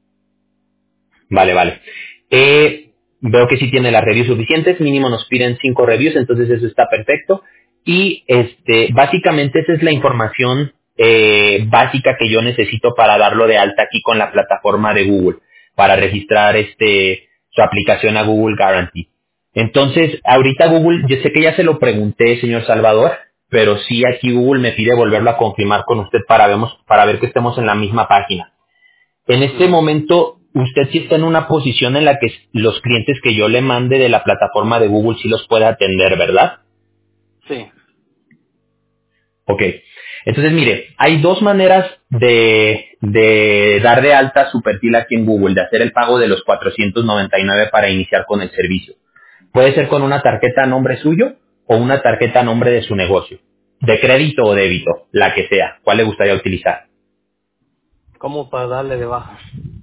Vale, vale. Eh, veo que sí tiene las reviews suficientes, mínimo nos piden cinco reviews, entonces eso está perfecto. Y este, básicamente esa es la información eh, básica que yo necesito para darlo de alta aquí con la plataforma de Google, para registrar este su aplicación a Google Guarantee. Entonces, ahorita Google, yo sé que ya se lo pregunté, señor Salvador, pero sí aquí Google me pide volverlo a confirmar con usted para, vemos, para ver que estemos en la misma página. En este Ujú. momento, usted sí está en una posición en la que los clientes que yo le mande de la plataforma de Google sí los puede atender, ¿verdad? Sí. Ok. Entonces, mire, hay dos maneras de, de dar de alta su perfil aquí en Google, de hacer el pago de los cuatrocientos noventa y nueve para iniciar con el servicio. Puede ser con una tarjeta a nombre suyo o una tarjeta a nombre de su negocio, de crédito o débito, la que sea. ¿Cuál le gustaría utilizar? ¿Cómo para darle de baja?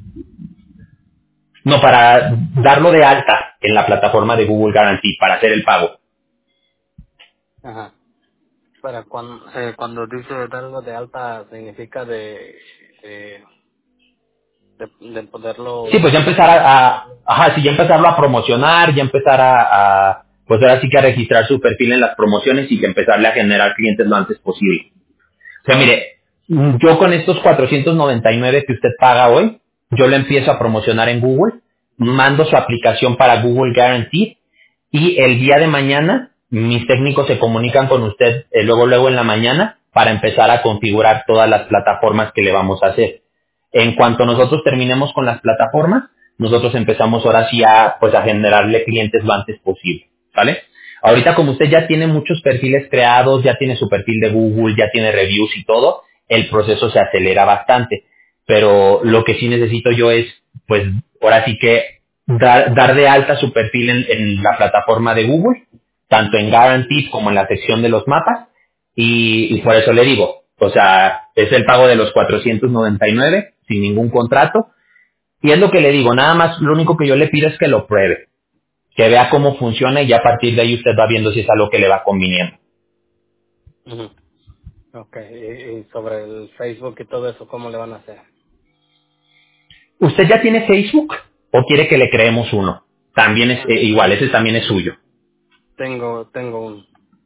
No, para darlo de alta en la plataforma de Google Guarantee, para hacer el pago. Ajá. Para cuando, eh, cuando dice darlo de alta, significa de, de, de, de Sí, poderlo... pues ya empezar a, a- ajá, sí, ya empezarlo a promocionar, ya empezar a, a, pues ahora sí que a registrar su perfil en las promociones y que empezarle a generar clientes lo antes posible. O sea, mire, mm, yo con estos cuatrocientos noventa y nueve que usted paga hoy, yo le empiezo a promocionar en Google, mando su aplicación para Google Guarantee y el día de mañana mis técnicos se comunican con usted eh, luego luego en la mañana para empezar a configurar todas las plataformas que le vamos a hacer. En cuanto nosotros terminemos con las plataformas, nosotros empezamos ahora sí a pues a generarle clientes lo antes posible, ¿vale? Ahorita como usted ya tiene muchos perfiles creados, ya tiene su perfil de Google, ya tiene reviews y todo, el proceso se acelera bastante. Pero lo que sí necesito yo es, pues, ahora sí que dar, dar de alta su perfil en, en la plataforma de Google, tanto en Guaranteed como en la sección de los mapas, y, y por eso le digo, o sea, es el pago de los cuatrocientos noventa y nueve sin ningún contrato, y es lo que le digo, nada más lo único que yo le pido es que lo pruebe, que vea cómo funciona y ya a partir de ahí usted va viendo si es algo que le va conviniendo. Ujú. Ok, y, y sobre el Facebook y todo eso, ¿cómo le van a hacer? ¿Usted ya tiene Facebook o quiere que le creemos uno? También es Ah, eh, igual, ese también es suyo. tengo, tengo un...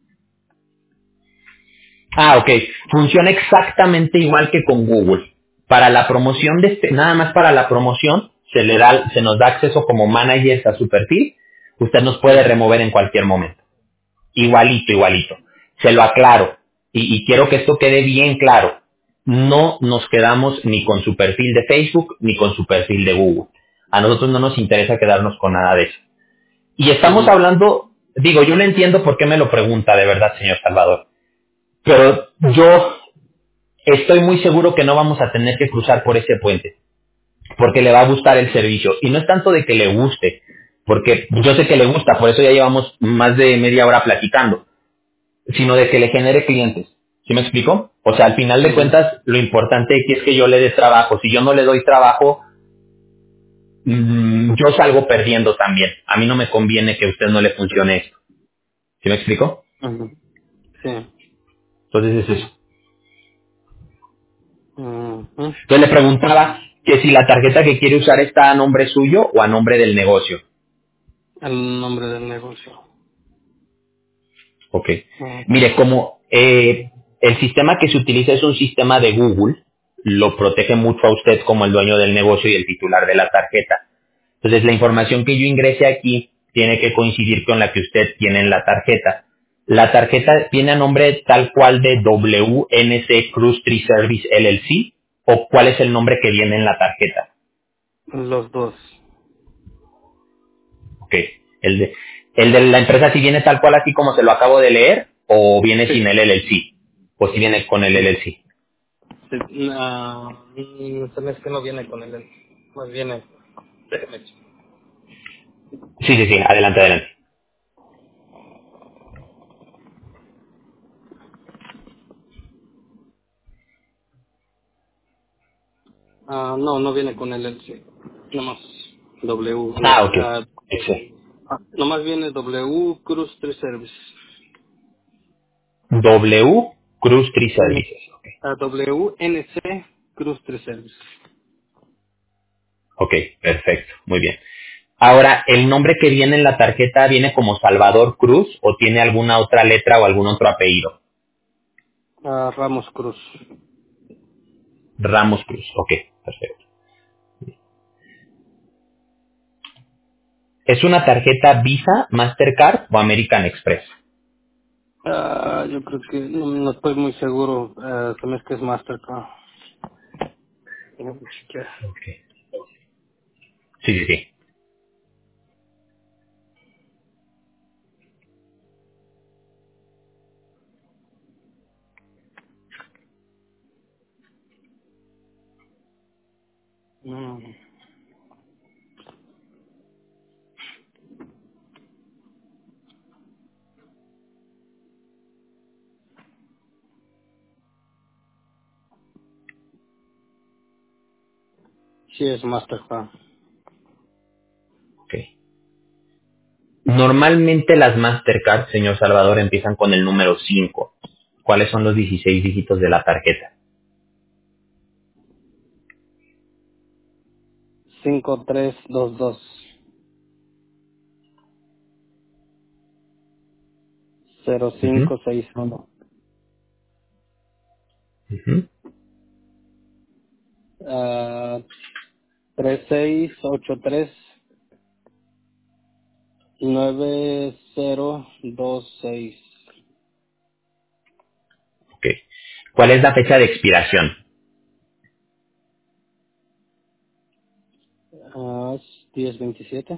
Ah, ok. Funciona exactamente igual que con Google. Para la promoción de este, nada más para la promoción, se le da, se nos da acceso como managers a su perfil. Usted nos puede Ujú. remover en cualquier momento. Igualito, igualito. Se lo aclaro. Y, y quiero que esto quede bien claro. No nos quedamos ni con su perfil de Facebook ni con su perfil de Google. A nosotros no nos interesa quedarnos con nada de eso. Y estamos Ujú. hablando, digo, yo no entiendo por qué me lo pregunta de verdad, señor Salvador. Pero yo estoy muy seguro que no vamos a tener que cruzar por ese puente, porque le va a gustar el servicio. Y no es tanto de que le guste, porque yo sé que le gusta, por eso ya llevamos más de media hora platicando, sino de que le genere clientes. ¿Sí me explico? O sea, al final de Ujú. cuentas, lo importante aquí es que yo le dé trabajo. Si yo no le doy trabajo, mm, yo salgo perdiendo también. A mí no me conviene que a usted no le funcione esto. ¿Sí me explico? Ujú. Sí. Entonces es eso. Ujú. Yo le preguntaba que si la tarjeta que quiere usar está a nombre suyo o a nombre del negocio. El nombre del negocio. Ok. Ok. Mire, como eh, El sistema que se utiliza es un sistema de Google, lo protege mucho a usted como el dueño del negocio y el titular de la tarjeta. Entonces, la información que yo ingrese aquí tiene que coincidir con la que usted tiene en la tarjeta. La tarjeta tiene a nombre tal cual de W N C Cruise Tree Service L L C, o cuál es el nombre que viene en la tarjeta. Los dos. Ok. El de, el de la empresa sí viene tal cual así como se lo acabo de leer, o viene Sí. sin el L L C, o si viene con el L L C. Sí, ah, mm, se me hace que no viene con el... Más viene... déjeme checar. Sí, sí, sí, adelante, adelante. Ah, no, no viene con el sí. Nomás W. Ah, N- ok. ah, Ese. ah, nomás viene W Cruz Tree Service. W Cruise Tree N, Services. Ok. ah, W N C Cruz Tree Service. Ok, perfecto, muy bien. Ahora, ¿el nombre que viene en la tarjeta viene como Salvador Cruz o tiene alguna otra letra o algún otro apellido? Ah, Ramos Cruz. Ramos Cruz, ok, perfecto. ¿Es una tarjeta Visa, Mastercard o American Express? Ah, yo creo que no, no estoy muy seguro. Ah, se me hace que es Mastercard. Déjame chequear. Ok. Sí, sí, sí. Mm, sí, es Mastercard. Ok. Normalmente las Mastercard, señor Salvador, empiezan con el número cinco. ¿Cuáles son los dieciséis dígitos de la tarjeta? cinco tres dos dos cero Ujú, cinco seis uno. ujú. Ah, tres seis ocho tres nueve cero dos seis. Ok. ¿Cuál es la fecha de expiración? Ah, diez veintisiete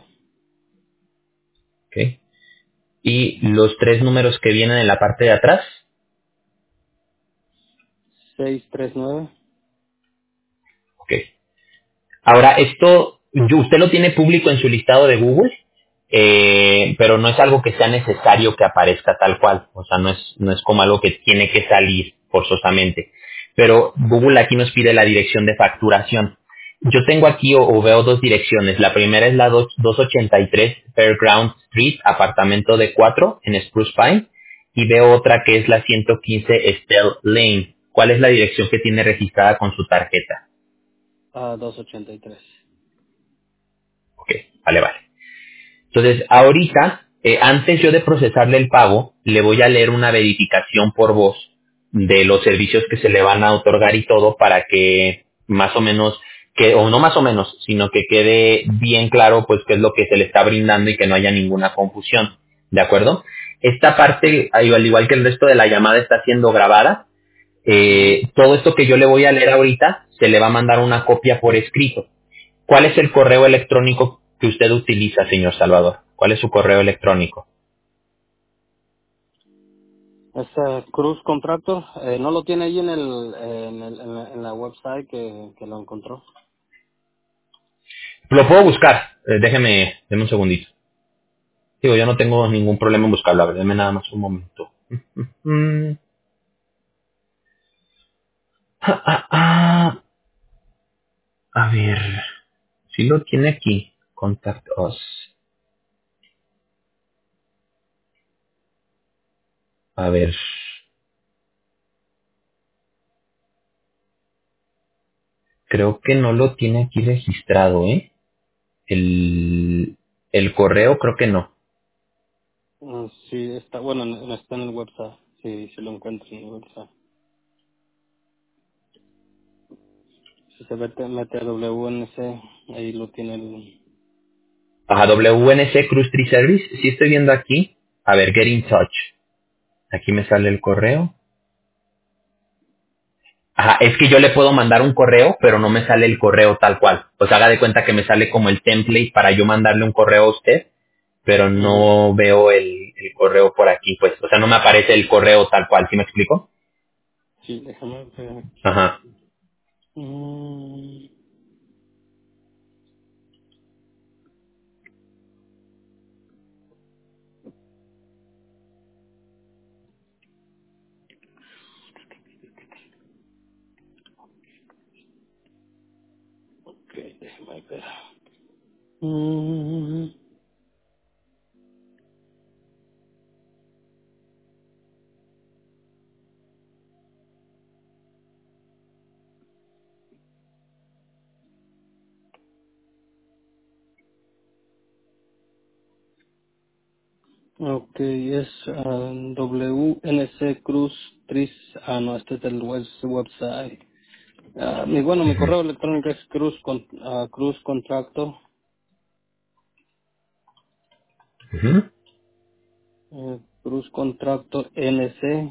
Ok. ¿Y los tres números que vienen en la parte de atrás? seis tres nueve. Ok. Ahora, esto, yo- usted lo tiene público en su listado de Google, eh, pero no es algo que sea necesario que aparezca tal cual. O sea, no es, no es como algo que tiene que salir forzosamente. Pero Google aquí nos pide la dirección de facturación. Yo tengo aquí o, o veo dos direcciones. La primera es la dos- doscientos ochenta y tres Fairground Street, apartamento de cuatro en Spruce Pine. Y veo otra que es la ciento quince Estelle Lane. ¿Cuál es la dirección que tiene registrada con su tarjeta? Ah, dos ochenta y tres. Ok, vale, vale. Entonces, ahorita, eh, antes yo de procesarle el pago, le voy a leer una verificación por voz de los servicios que se le van a otorgar y todo para que más o menos, que, o no más o menos, sino que quede bien claro pues qué es lo que se le está brindando y que no haya ninguna confusión. ¿De acuerdo? Esta parte, al igual que el resto de la llamada, está siendo grabada. Ujú. Eh, todo esto que yo le voy a leer ahorita, se le va a mandar una copia por escrito. ¿Cuál es el correo electrónico que usted utiliza, señor Salvador? ¿Cuál es su correo electrónico? Ese Cruz Contractor, eh, ¿no lo tiene ahí en el, en el, en la, en la website que, que lo encontró? Lo puedo buscar. Eh, déjeme, déme un segundito. Digo, yo no tengo ningún problema en buscarlo. A ver, déme nada más un momento. Mm. Ah, ah, ah. A ver, si lo tiene aquí. Contact us. A ver, creo que no lo tiene aquí registrado, ¿eh? El, el correo creo que no. Mm, sí, está, bueno, no no está en el website. Sí, sí lo encuentro en el website. Si se mete, mete a W N C, ahí lo tiene el... Ajá, W N C Cruise Tree Service. Sí estoy viendo aquí. A ver, Get in Touch. Aquí me sale el correo. Ajá, es que yo le puedo mandar un correo, pero no me sale el correo tal cual. Pues haga de cuenta que me sale como el template para yo mandarle un correo a usted, pero Ujú. no veo el, el correo por aquí, pues. O sea, no me aparece el correo tal cual. ¿Sí me explico? Sí, déjame ver aquí. Ajá. Mm, ok, déjame ver. Mm, ok, es ah, W N C Cruz Tris. Ah, no, este es el web- website. Ah, mi, bueno, mi correo electrónico es cruz, con, ah, cruz contrato, Ujú. eh, cruz contrato nc,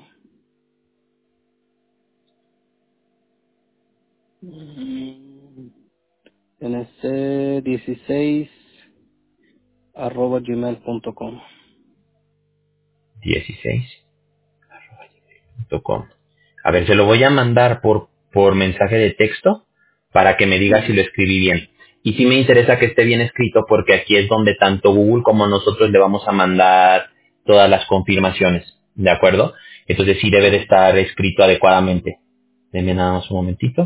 mm, nc dieciséis arroba gmail punto com. dieciséis punto com. A ver, se lo voy a mandar por, por mensaje de texto para que me diga si Ujú. lo escribí bien. Y sí me interesa que esté bien escrito porque aquí es donde tanto Google como nosotros le vamos a mandar todas las confirmaciones. ¿De acuerdo? Entonces sí debe de Ah, estar escrito adecuadamente. Denme nada más un momentito.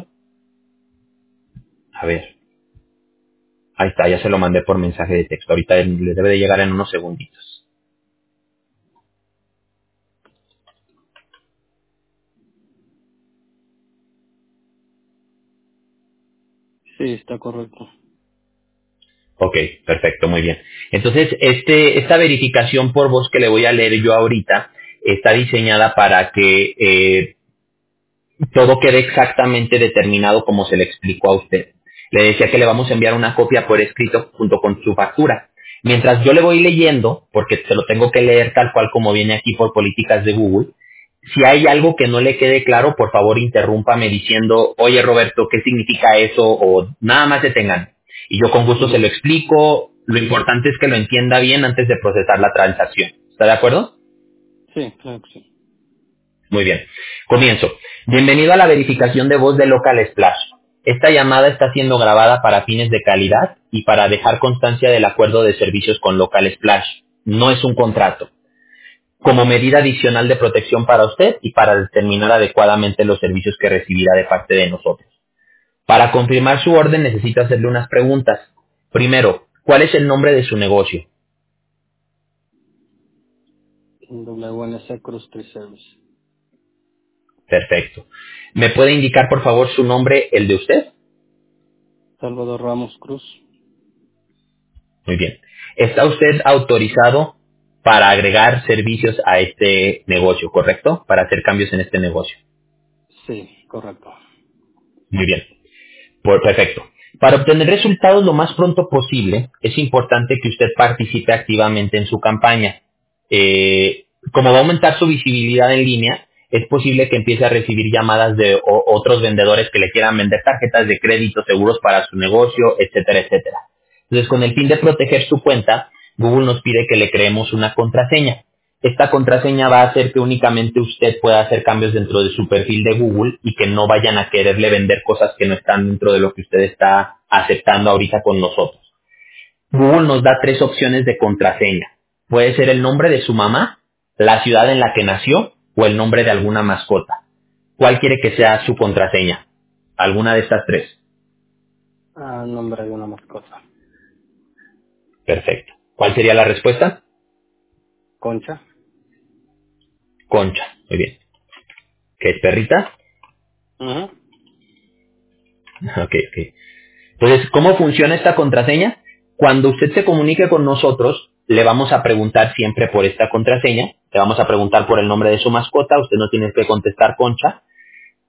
A ver. Ahí está, ya se lo mandé por mensaje de texto. Ahorita le debe de llegar en unos segunditos. sí, está correcto. Ok, perfecto, muy bien. Entonces, este, esta verificación por voz que le voy a leer yo ahorita está diseñada para que eh, todo quede exactamente determinado como se le explicó a usted. Le decía que le vamos a enviar una copia por escrito junto con su factura. Mientras yo le voy leyendo, porque se lo tengo que leer tal cual como viene aquí por políticas de Google, si hay algo que no le quede claro, por favor interrúmpame diciendo, oye Roberto, ¿qué significa eso? O nada más detengan. Y yo con gusto se Ujú. lo explico. Lo importante es que lo entienda bien antes de procesar la transacción. ¿Está de acuerdo? Sí, claro que sí. Muy bien. Comienzo. Bienvenido a la verificación de voz de Local Splash. Esta llamada está siendo grabada para fines de calidad y para dejar constancia del acuerdo de servicios con Local Splash. No es un contrato. Como medida adicional de protección para usted y para determinar adecuadamente los servicios que recibirá de parte de nosotros. Para confirmar su orden necesito hacerle unas preguntas. Primero, ¿cuál es el nombre de su negocio? W N C Cruz Tree Service. Perfecto. ¿Me puede indicar por favor su nombre, el de usted? Salvador Ramos Cruz. Muy bien. ¿Está usted autorizado para agregar servicios a este negocio, correcto? Para hacer cambios en este negocio. Sí, correcto. Muy bien. Por- perfecto. Para obtener resultados lo más pronto posible, es importante que usted participe activamente en su campaña. Eh, como va a aumentar su visibilidad en línea, es posible que empiece a recibir llamadas de o- otros vendedores que le quieran vender tarjetas de crédito, seguros para su negocio, etcétera, etcétera. Entonces, con el fin de proteger su cuenta, Google nos pide que le creemos una contraseña. Esta contraseña va a hacer que únicamente usted pueda hacer cambios dentro de su perfil de Google y que no vayan a quererle vender cosas que no están dentro de lo que usted está aceptando ahorita con nosotros. Google nos da tres opciones de contraseña. Puede ser el nombre de su mamá, la ciudad en la que nació o el nombre de alguna mascota. ¿Cuál quiere que sea su contraseña? ¿Alguna de estas tres? Ah, nombre de una mascota. Perfecto. ¿Cuál sería la respuesta? Concha. Concha. Muy bien. ¿Qué es perrita? Ujú. Ok, ok. Entonces, ¿cómo funciona esta contraseña? Cuando usted se comunique con nosotros, le vamos a preguntar siempre por esta contraseña, le vamos a preguntar por el nombre de su mascota, usted no tiene que contestar Concha,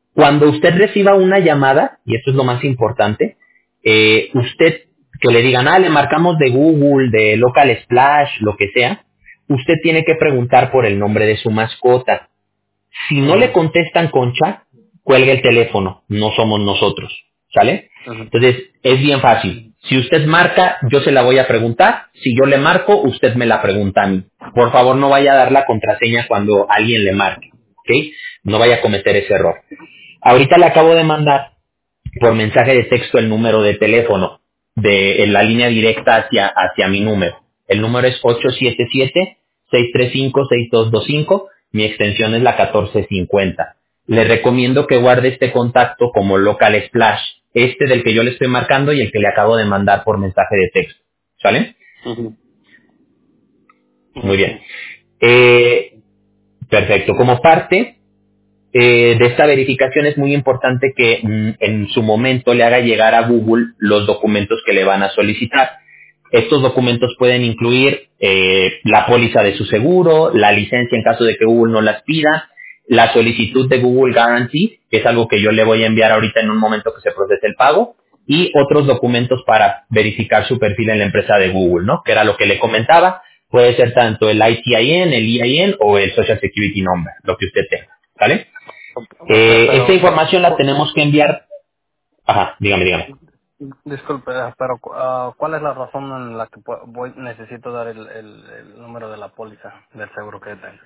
Cuando usted reciba una llamada, y esto es lo más importante, eh, usted que le digan, ah, le marcamos de Google, de Local Splash, lo que sea, usted tiene que preguntar por el nombre de su mascota. Si no le Ujú, contestan, Concha, cuelgue el teléfono, no somos nosotros, ¿sale? ujú. Entonces, es bien fácil. Si usted marca, yo se la voy a preguntar. Si yo le marco, usted me la pregunta a mí. Por favor, no vaya a dar la contraseña cuando alguien le marque, ¿ok? No vaya a cometer ese error. Ahorita le acabo de mandar por mensaje de texto el número de teléfono de en la línea directa hacia, hacia mi número. El número es ocho siete siete, seis tres cinco, seis dos dos cinco. Mi extensión es la catorce cincuenta. Le recomiendo que guarde este contacto como local splash, este del que yo le estoy marcando y el que le acabo de mandar por mensaje de texto. ¿Sale? Ujú, ujú, Muy sí. bien. Eh, perfecto. Como parte eh, de esta verificación es muy importante que mm, en su momento le haga llegar a Google los documentos que le van a solicitar. Estos documentos pueden incluir eh, la póliza de su seguro, la licencia en caso de que Google no las pida, la solicitud de Google Guarantee, que es algo que yo le voy a enviar ahorita en un momento que se procese el pago, y otros documentos para verificar su perfil en la empresa de Google, ¿no? Que era lo que le comentaba. Puede ser tanto el I T I N, el E I N o el Social Security Number, lo que usted tenga, ¿vale? Ok, ok, Eh, esta pero, información la cu- tenemos que enviar. Ajá, dígame, dígame. disculpe, ah, pero cu- ah, ¿cuál es la razón en la que pu- voy, necesito dar el, el, el número de la póliza del seguro que tengo?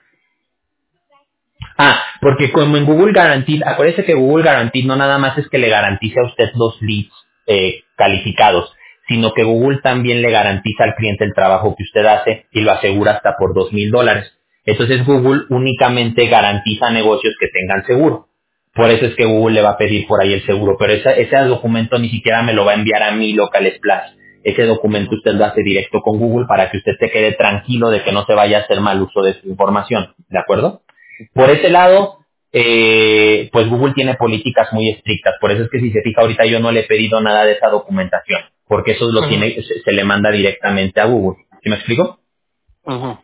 Ah, porque como en Google Guaranteed, acuérdese que Google Guaranteed no nada más es que le garantice a usted los leads eh, calificados, sino que Google también le garantiza al cliente el trabajo que usted hace y lo asegura hasta por dos mil dólares. Entonces Google únicamente garantiza negocios que tengan seguro. Por eso es que Google le va a pedir por ahí el seguro, pero esa- ese documento ni siquiera me lo va a enviar a mí Local Splash. Ese documento Ujú, usted lo hace directo con Google para que usted se quede tranquilo de que no se vaya a hacer mal uso de su información, ¿de acuerdo? Por ese lado, eh, pues Google tiene políticas muy estrictas, por eso es que si se fija ahorita yo no le he pedido nada de esa documentación, porque eso lo ujú, tiene, se, se le manda directamente a Google. ¿Sí me explico? ujú.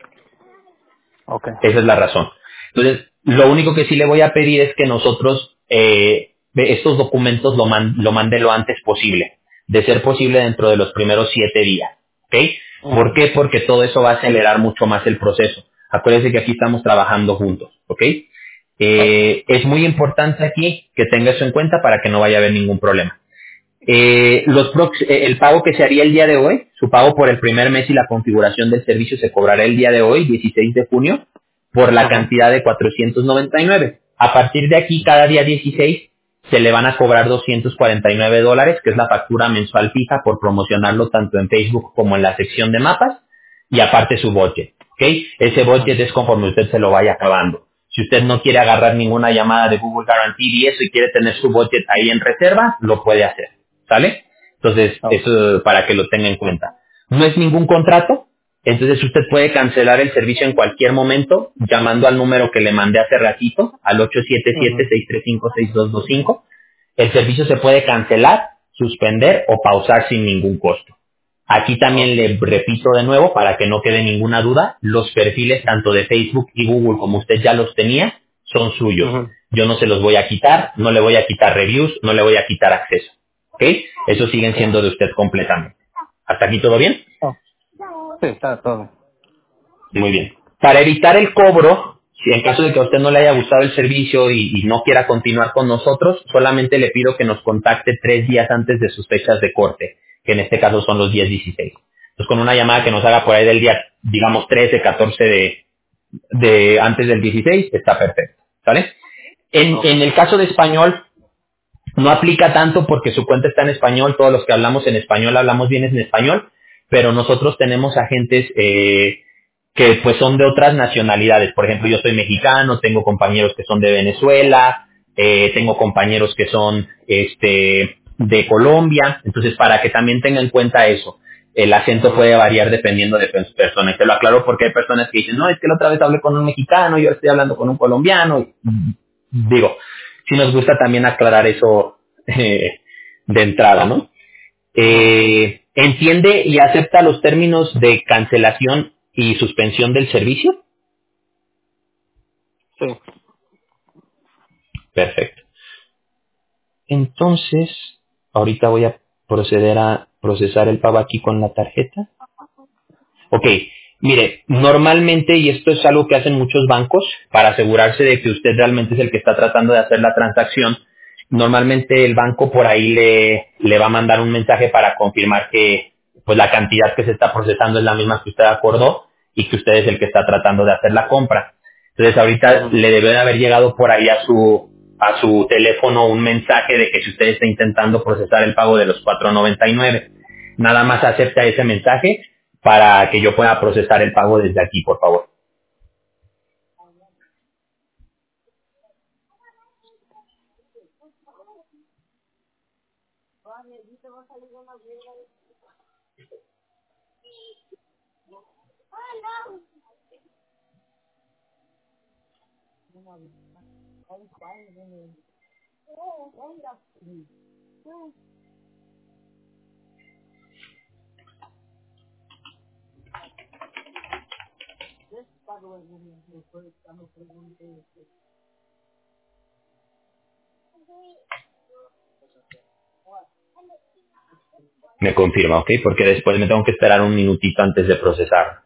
Ok. Esa es la razón. Entonces, lo único que sí le voy a pedir es que nosotros eh, estos documentos lo, man- lo mande lo antes posible, de ser posible dentro de los primeros siete días. ¿Ok? ¿Por Ujú, qué? Porque todo eso va a acelerar mucho más el proceso. Acuérdense que aquí estamos trabajando juntos. ¿Ok? Eh, es muy importante aquí que tenga eso en cuenta para que no vaya a haber ningún problema. Eh, los prox- eh, el pago que se haría el día de hoy, su pago por el primer mes y la configuración del servicio se cobrará el día de hoy, dieciséis de junio, por la ujú, cantidad de cuatrocientos noventa y nueve. A partir de aquí, cada día dieciséis, se le van a cobrar doscientos cuarenta y nueve dólares, que es la factura mensual fija por promocionarlo tanto en Facebook como en la sección de mapas, y aparte su budget. ¿Ok? Ese budget es conforme usted se lo vaya acabando. Si usted no quiere agarrar ninguna llamada de Google Guarantee y eso y quiere tener su budget ahí en reserva, lo puede hacer. ¿Sale? Entonces, ok, eso para que lo tenga en cuenta. No es ningún contrato, entonces usted puede cancelar el servicio en cualquier momento llamando al número que le mandé hace ratito, al ocho siete siete, ujú, seis tres cinco, seis dos dos cinco. El servicio se puede cancelar, suspender o pausar sin ningún costo. Aquí también ok, le repito de nuevo para que no quede ninguna duda, los perfiles tanto de Facebook y Google como usted ya los tenía son suyos. ujú, Yo no se los voy a quitar, no le voy a quitar reviews, no le voy a quitar acceso. ¿Ok? Esos siguen sí. siendo de usted completamente. ¿Hasta aquí todo bien? Oh, sí, está todo. Muy bien. Para evitar el cobro, si en caso de que a usted no le haya gustado el servicio y, y no quiera continuar con nosotros, solamente le pido que nos contacte tres días antes de sus fechas de corte, que en este caso son los días dieciséis. Entonces, con una llamada que nos haga por ahí del día, digamos, trece, catorce de, de antes del dieciséis, está perfecto. ¿Sale? En, Ok. en el caso de español, no aplica tanto porque su cuenta está en español, todos los que hablamos en español hablamos bien en español, pero nosotros tenemos agentes eh, que pues son de otras nacionalidades. Por ejemplo, yo soy mexicano, tengo compañeros que son de Venezuela, eh, tengo compañeros que son este de Colombia, entonces para que también tengan en cuenta eso. El acento Ujú, puede variar dependiendo de las personas. Te lo aclaro porque hay personas que dicen, no, es que la otra vez hablé con un mexicano y ahora estoy hablando con un colombiano. Digo, sí nos gusta también aclarar eso eh, de entrada, ¿no? ujú, Eh, ¿Entiende y acepta los términos de cancelación y suspensión del servicio? sí. Perfecto. Entonces, ahorita voy a proceder a procesar el pago aquí con la tarjeta. Ok, mire, normalmente, y esto es algo que hacen muchos bancos, para asegurarse de que usted realmente es el que está tratando de hacer la transacción, normalmente el banco por ahí le, le va a mandar un mensaje para confirmar que pues la cantidad que se está procesando es la misma que usted acordó y que usted es el que está tratando de hacer la compra. Entonces ahorita Ujú. le debe de haber llegado por ahí a su a su teléfono un mensaje de que si usted está intentando procesar el pago de los cuatro noventa y nueve, nada más acepta ese mensaje para que yo pueda procesar el pago desde aquí, por favor. Me confirma, ¿ok? Porque después me tengo que esperar un minutito antes de procesar.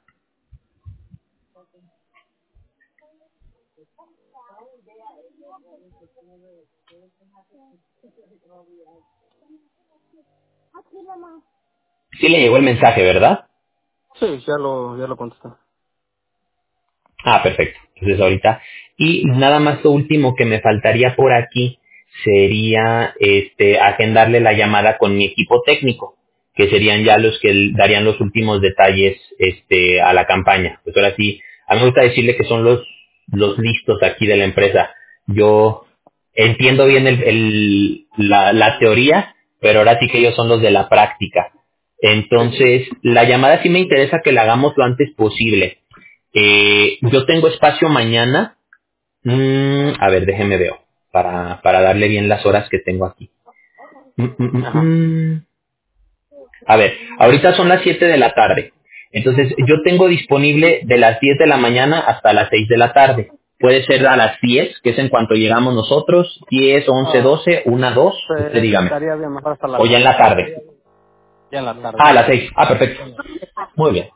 Sí le llegó el mensaje, ¿verdad? Sí, ya lo, ya lo contesté. Ah, perfecto. Entonces ahorita. Y nada más lo último que me faltaría por aquí sería este agendarle la llamada con mi equipo técnico, que serían ya los que l- darían los últimos detalles este a la campaña. Pues ahora sí, a mí me gusta decirle que son los los listos aquí de la empresa. Yo entiendo bien el, el- la, la teoría, pero ahora sí que ellos son los de la práctica. Sí, sí. Entonces, la llamada sí me interesa que la hagamos lo antes posible. Eh, yo tengo espacio mañana. Mm, a ver, déjeme veo. Para, para darle bien las horas que tengo aquí. Mm, mm, mm, Ajá. mm. A ver, ahorita son las siete de la tarde. Entonces, yo tengo disponible de las diez de la mañana hasta las seis de la tarde. Puede ser a las diez, que es en cuanto llegamos nosotros, diez, once, Ah, doce, una, dos, usted se- dígame. estaría bien mejor hasta O las ya en seis. la tarde. Ya en la Ah, a tarde. las seis. Ah, perfecto. Muy bien.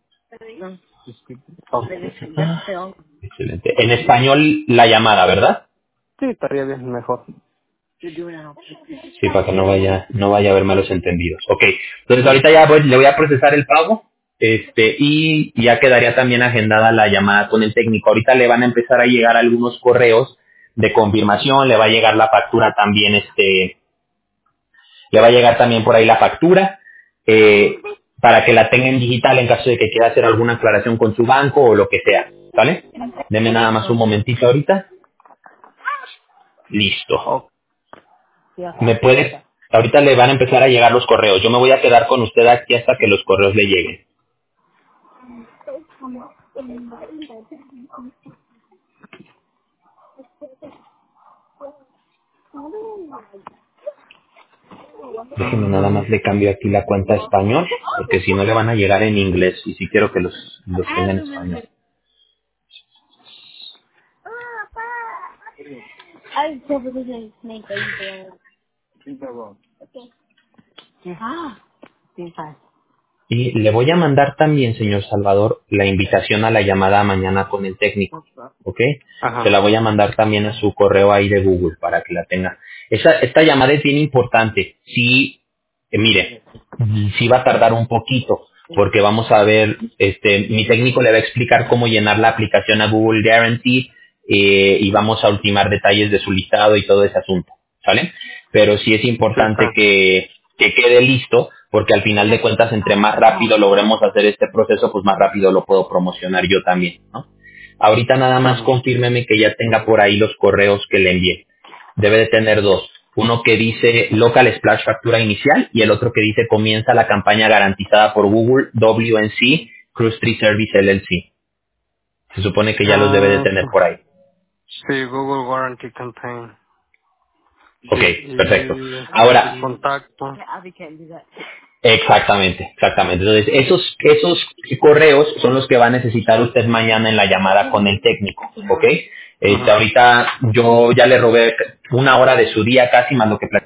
Ok. Excelente. En español la llamada, ¿verdad? Sí, estaría bien mejor. Sí, para que no vaya, no vaya a haber malos entendidos. Ok, entonces ahorita ya voy- le voy a procesar el pago, este, y ya quedaría también agendada la llamada con el técnico. Ahorita le van a empezar a llegar algunos correos de confirmación, le va a llegar la factura también, este, le va a llegar también por ahí la factura, eh, para que la tenga en digital en caso de que quiera hacer alguna aclaración con su banco o lo que sea, ¿vale? Deme nada más un momentito ahorita. Listo. Ok. Me puede, ahorita le van a empezar a llegar los correos. Yo me voy a quedar con usted aquí hasta que los correos le lleguen. Déjeme nada más le cambio aquí la cuenta a español, porque si no le van a llegar en inglés y si quiero que los, los tenga en español. Y le voy a mandar también, señor Salvador, la invitación a la llamada mañana con el técnico. ¿Ok? Se Ajá. la voy a mandar también a su correo ahí de Google para que la tenga. Esa, esta llamada es bien importante. Sí, eh, mire, sí va a tardar un poquito porque vamos a ver, este, mi técnico le va a explicar cómo llenar la aplicación a Google Guarantee eh, y vamos a ultimar detalles de su listado y todo ese asunto, ¿sale? Pero sí es Sí, importante está. que, que quede listo porque al final de cuentas entre más rápido logremos hacer este proceso, pues más rápido lo puedo promocionar yo también, ¿no? Ahorita nada más Ajá. confírmeme que ya tenga por ahí los correos que le envié. Debe de tener dos. Uno que dice Local Splash Factura Inicial y el otro que dice Comienza la campaña garantizada por Google W N C Cruise Tree Service L L C. Se supone que ya los debe de Ah, tener por ahí. sí, Google Warranty Campaign. Ok, perfecto. Y Ahora, contacto. exactamente, exactamente. Entonces, esos, esos correos son los que va a necesitar usted mañana en la llamada con el técnico, ¿ok? Este, Ujú. ahorita yo ya le robé una hora de su día casi, más lo que